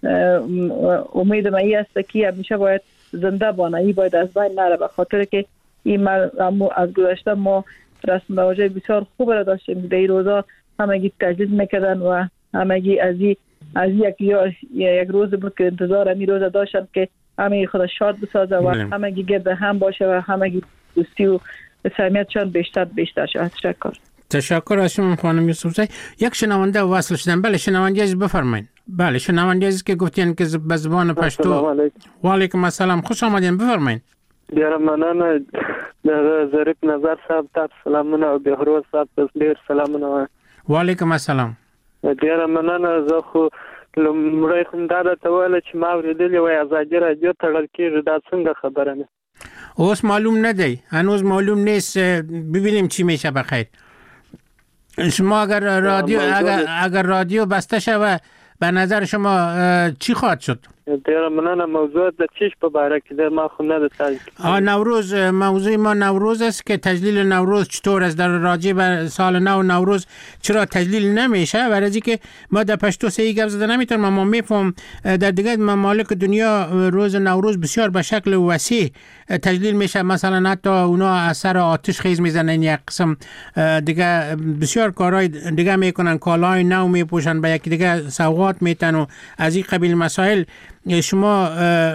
S14: امید من این است که همیشه باید زنده بانه، این باید از بین نره، به خاطر که این از گذشته ما رسم و رواجای بسیار خوب را داشتیم. در این روزا همگی تجدید میکردن و همگی از این از یک یک روز بود که انتظار این روز داشتن که همگی خدا شاد بسازه و همگی گرد هم باشه و همگی دوستی و صمیمیتشان بیشتر بیشتر شد. تشکر.
S8: تشکر از شما خانم یوسفزی. یک شنونده وصل شدن. بله شنونده عزیز بفرمایید. بله شنونده عزیز که گفتین که به زبان پشتو. و علیکم السلام، خوش آمدین، بفرمایید.
S18: ډیره مننه د ظریف نظر صاحب ته سلامونه او بهروز صاحب ته ډیر سلامونه.
S8: و علیکم السلام.
S18: ډیره مننه. زه خو لومړی خو دا درته ویل چې ما اورېدلې وای ازادي راډیو تړل کېږي، دا څنګه خبره نه؟
S8: اوس معلوم ندی، هنوز معلوم نیست، ببینیم چی میشه. بخیر شما اگر رادیو اگر, اگر رادیو بسته شود به نظر شما چی خواهد شد؟
S18: ډیره مننه. موضوع د چیش په باره کې در ما خو نه ده تایید.
S8: نوروز، موضوع ما نوروز است که تجلیل نوروز چطور است در راجع به سال نو نوروز چرا تجلیل نمیشه؟ برای اینکه ما در پشتو سه گپ زده نمیتونم. ما میفهم در دیگه ممالک دنیا روز نوروز بسیار به شکل وسیع تجلیل میشه، مثلا حتی اونا اثر آتش خیز میزنن، یک قسم دیگه بسیار کارهای دیگه میکنن، کالای نو میپوشن، به یکی دیگه سوغات میتن و از این قبیل مسائل. شما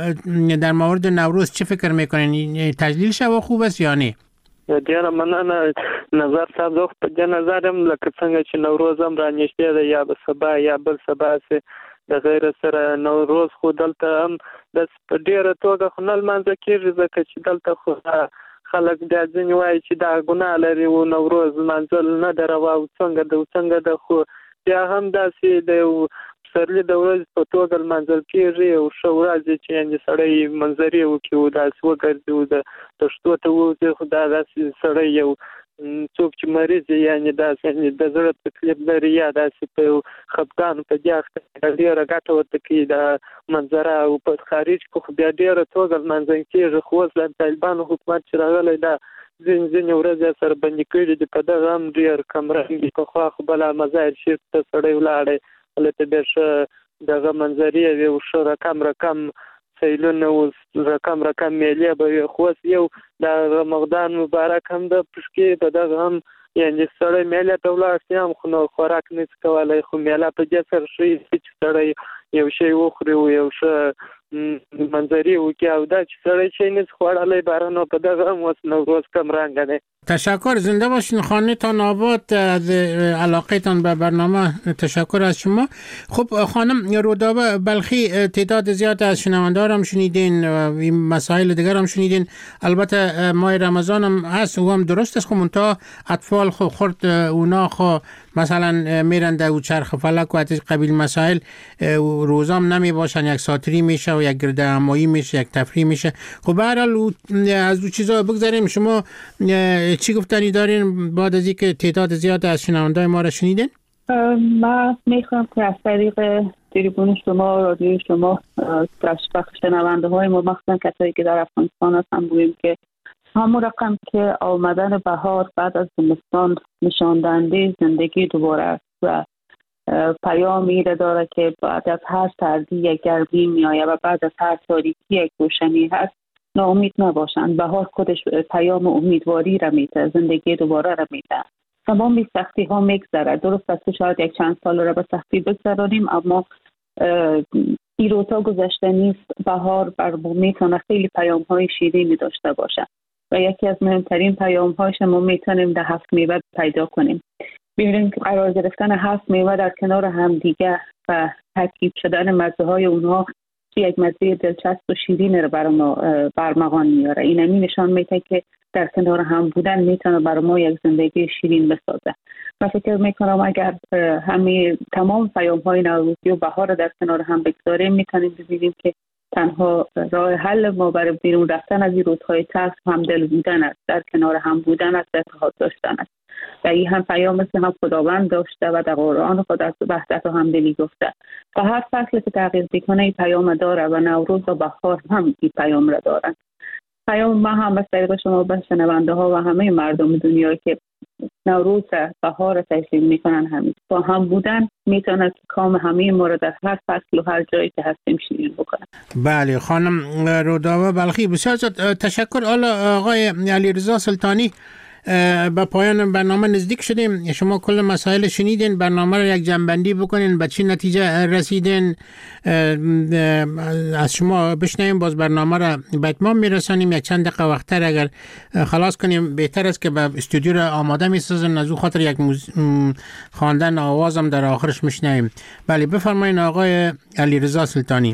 S8: در مورد نوروز چه فکر میکنین؟ تجلیل شو خوب است یا نه؟
S18: ډیره مننه نظر صاحب. زه په دې نظرم لکه څنګه چې نوروز هم را نږدې ده یا به سبا یا بل سبا سي د غیر سره نوروز خو دلته هم د په ډیره توګه خو نه لمانځل کېږي، ځکه چې دلته خو خلک دا ځینې وایي چې دا ګناه لري و نوروز لمانځل نه ده روا او څنګه ده او څنګه ده، خو بیا هم داسې د پسرلي د ورځې په توګه لمانځل کېږي او ښه ورځ چې یعنې سړی منظرې وکړي او داسې وګرځي او د دښتو ته ووځي، خو دا داسې سړی یو څوک چې مریض یعنې داسې د زړه تکلیف لري یا داسې په یو خفګان په دې اخته ډېره ګټه ورته کوي د منظره او په خارج کې خو بیا ډېره توګه لمانځل کېږي. خو اوس د طالبانو حکومت چې راغلی دا ځینې ځینې ورځې سره بندي کړي دي، په دغه هم ډېر کمرنګي پخوا خو بله مزار شریف ته سړی ولاړی هلته بیا ښه دغه منظرې وي او ښه رقم رقم سیلونه او رقم رقم میلې به وي، خو اوس یو د رمضان مبارک هم د پشکې په دغه هم یعنې سړی میلې ته ولاړ شي هم خو نو خوراک نه شي کولی، خو میله په دې سره ښه چې سړی یو شی وخوري او یو ښه منظرې وکړي او دا چې سړی شی نه شي خوړلی باره نو په دغه هم اوس نوروز کمرنګه دی.
S8: تشکر، زنده باشین، خانه تان آباد، از علاقه تان به برنامه تشکر از شما. خب خانم رودابه بلخی، تعداد زیاد از شنونده هم شنیدین، این مسائل دیگر هم شنیدین، البته ماه رمضان هم هست و هم درست است، خب منتها اطفال خو خورد اونا خو مثلا میرن در چرخ فلک و از قبیل مسائل روزام نمی باشن، یک ساتری میشه و یک گرد همایی میشه، یک تفریح میشه. خب به هر حال از اون چیزا بگذاریم. شما چی گفتنی دارین بعد از اینکه تعداد زیاد از شنوندای ما را شنیدین؟
S9: من میخوام که از طریق تریبون شما، رادیو شما، بخش شنونده های ما، مخصوصا کسایی که در افغانستان هستن، بگویم که همون رقم که آمدن بهار بعد از زمستان نشان دهنده زندگی دوباره است و پیامی را داره که بعد از هر سردی یک گرمی میآید و بعد از هر تاریکی یک روشنی هست. ناامید نباشند. بهار خودش پیام امیدواری را میده، زندگی دوباره را میده. تمام سختی ها میگذره. درست است که شاید یک چند سال را به سختی بگذرانیم، اما این روزها گذشته نیست. بهار بر ما میتونه خیلی پیام های شیرینی داشته باشه و یکی از مهمترین پیام هاش ما میتونیم در هفت میوه پیدا کنیم. ببینیم که قرار گرفتن هفت میوه در کنار همدیگه و ترکیب شدن مزه های اونها یک مزه دلچسب و شیرین رو برای ما برمغان میاره. این همین نشان میده که در کنار هم بودن میتونه برای ما یک زندگی شیرین بسازه. من فکر میکنم اگر همه تمام پیام های نوروزی و بهار در کنار هم بگذاریم، میتونیم ببینیم که تنها راه حل ما برای بیرون رفتن از این روزهای تلخ همدل بودن است، در کنار هم بودن است، اتحاد داشتن است. و این هم پیام است که هم خداوند داشته و در قرآن خود از وحدت و همدلی گفته. و هر فصل که تغییر میکنه این پیام داره و نوروز و بهار هم این پیام را دارن. پیام ما هم از طریق شما به شنونده ها و همه مردم دنیا که نوروز و بهار را تشکیل میکنن، همین با هم بودن میتونه که کام همه ما را در هر فصل و هر جایی که هستیم شیرین بکنه.
S8: بله خانم رودابه بلخی، بسیار تشکر. حالا آقای علیرضا سلطانی، به پایان برنامه نزدیک شدیم. شما کل مسائل شنیدین، برنامه رو یک جنبندی بکنین، به چی نتیجه رسیدین؟ از شما بشنویم، باز برنامه رو به اتمام میرسانیم. یک چند دقیقه وقتر اگر خلاص کنیم بهتر است که به استودیو رو آماده میسازن، از او خاطر یک موز... خواندن آوازم در آخرش میشنویم. بله بفرمایین آقای علیرضا سلطانی.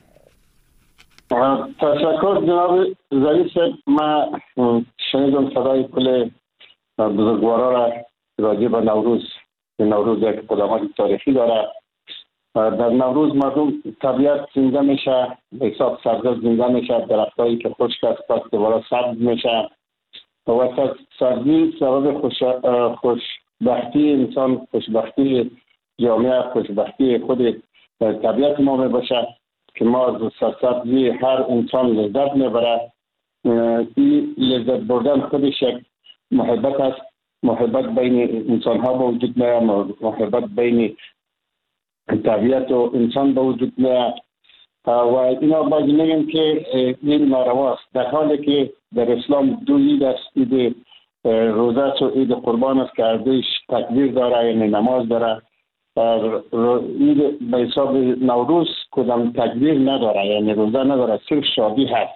S10: تشکر جناب ظریف صاحب. من شنیدم صدای کل بزرگوارا را راجع به نوروز. نوروز یک قدامت تاریخی داره. در نوروز مردم طبیعت زنده میشه، به حساب سبزه زنده میشه، درختایی که خشک است پس دوباره سبز میشه و سبزی سبب خوش خوشبختی انسان، خوشبختی جامعه، خوشبختی خود طبیعت ما میباشه که ما از سبزی هر انسان لذت میبره. این لذت بردن خودش یک محبت است. محبت بین انسان ها به وجود میاد، محبت بین طبیعت و انسان به وجود میاد و اینا باید میگم که این ناروا است، در حالی که در اسلام دو عید است، عید روزه و عید قربان است که ارزش تکبیر داره، یعنی نماز داره. عید به حساب نوروز کدام تکبیر نداره، یعنی روزه نداره، صرف شادی هست.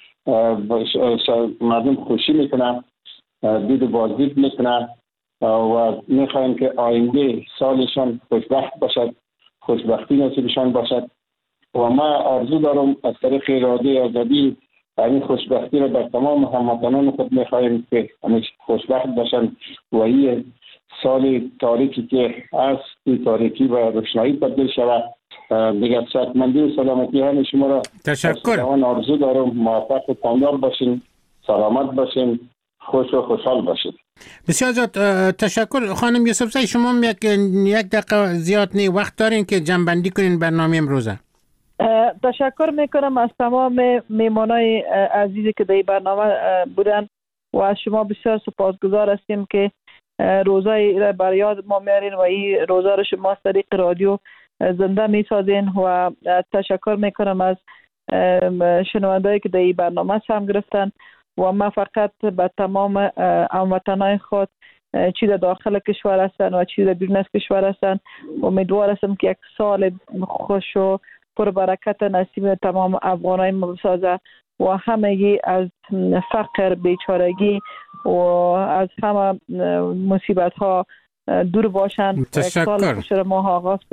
S10: مردم خوشی میکنن، دید و بازدید میکنن و میخوایم که آینده سالشان خوشبخت باشد، خوشبختی نصیبشان باشد. و ما آرزو دارم از طریق رادیو آزادی این خوشبختی را بر تمام هموطنان خود میخوایم که همیشه خوشبخت باشند و این سال تاریکی که از این تاریکی و روشنایی تبدیل شود. دیگر صحتمندی و سلامتی همه شما را
S8: تشکر.
S10: آرزو دارم. موفق و کامیاب باشین، سلامت باشین، خوش و خوشحال باشید.
S8: بسیار زیاد تشکر. خانم یوسفزی، شما یک یک دقیقه زیاد نه وقت دارین که جنبندی کنین برنامه امروزه.
S14: تشکر میکنم از تمام میمانای عزیزی که در این برنامه بودن و از شما بسیار سپاسگزار هستیم که روزای را بر یاد ما میارین و این روزا رو شما از طریق رادیو زنده میسازین. و تشکر میکنم از شنوندهایی که در این برنامه سهم گرفتن و من فقط به تمام هموطنان خود چی در داخل کشور هستن و چی در بیرون از کشور هستن امیدوار هستم که یک سال خوش و پر برکت نصیب تمام افغانای ما بسازه و همگی از فقر، بیچارگی و از همه مصیبت ها دور باشن.
S8: تشکر.
S14: یک سال خوش رو ما آغاز کنیم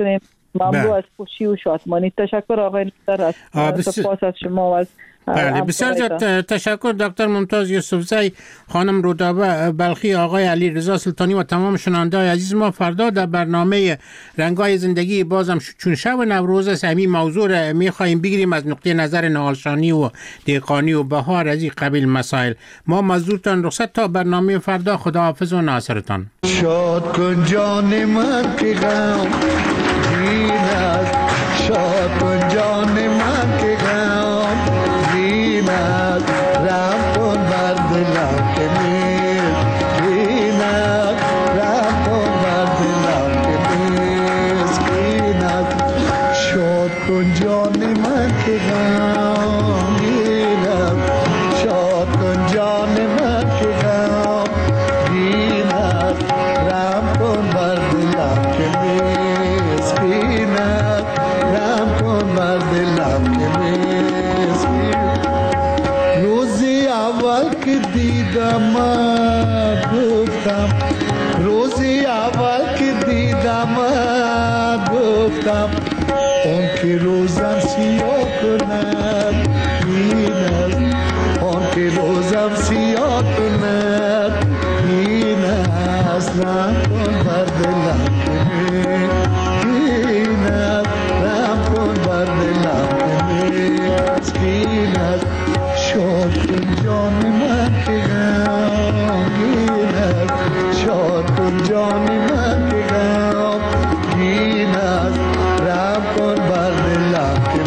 S14: ممنوع از خوشی و شادمانی. تشکر آقای نظر از سپاس از شما و از
S8: بله بسیار زیاد تشکر دکتر ممتاز یوسفزی، خانم رودابه بلخی، آقای علی رضا سلطانی و تمام شنونده‌های عزیز ما. فردا در برنامه رنگای زندگی بازم چون شب نوروز است همین موضوع را می‌خوایم بگیریم از نقطه نظر نهالشانی و دهقانی و بهار از این قبیل مسائل. ما مزدورتان رخصت تا برنامه فردا. خداحافظ و ناصرتان.
S16: شاد کن جان من که غم دین است، شاد کن جان من که غم دین است، رحم کن بر دلم که مسکین است، رحم کن بر دلم که مسکین است. شاد کن جان من که غم دین است، شاد کن جان من که غم دین است، رحم کن بر دلم که مسکین است، رحم کن بر دلم که مسکین. روزی اول که دیدم گفتم، روزی اول که دیدم گفتم اون که روزم سیاه کند این است، اون که روزم سیاه کند این است، رحم کن بر دلم که مسکین است، رحم کن بر دلم که مسکین است. شاد کن جان من که غمگین است، شاد کن جان من که غمگین است، رحم کن بر دلم که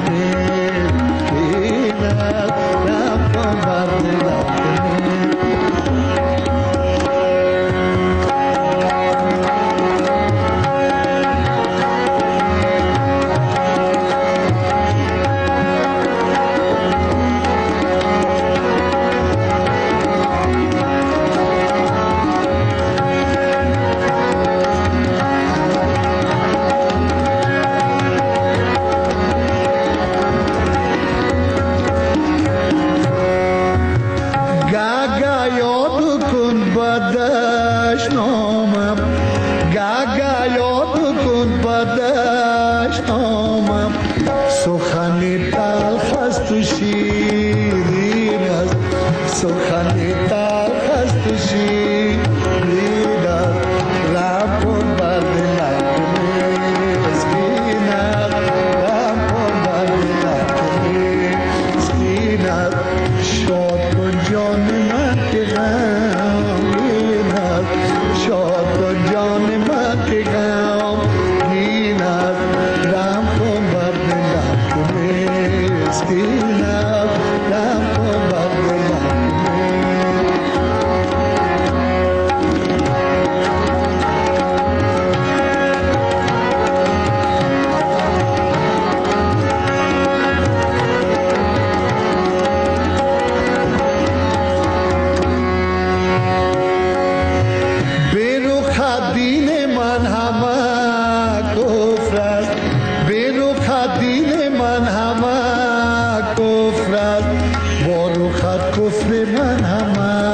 S16: مسکین است، رحم کن بر دلم که من همه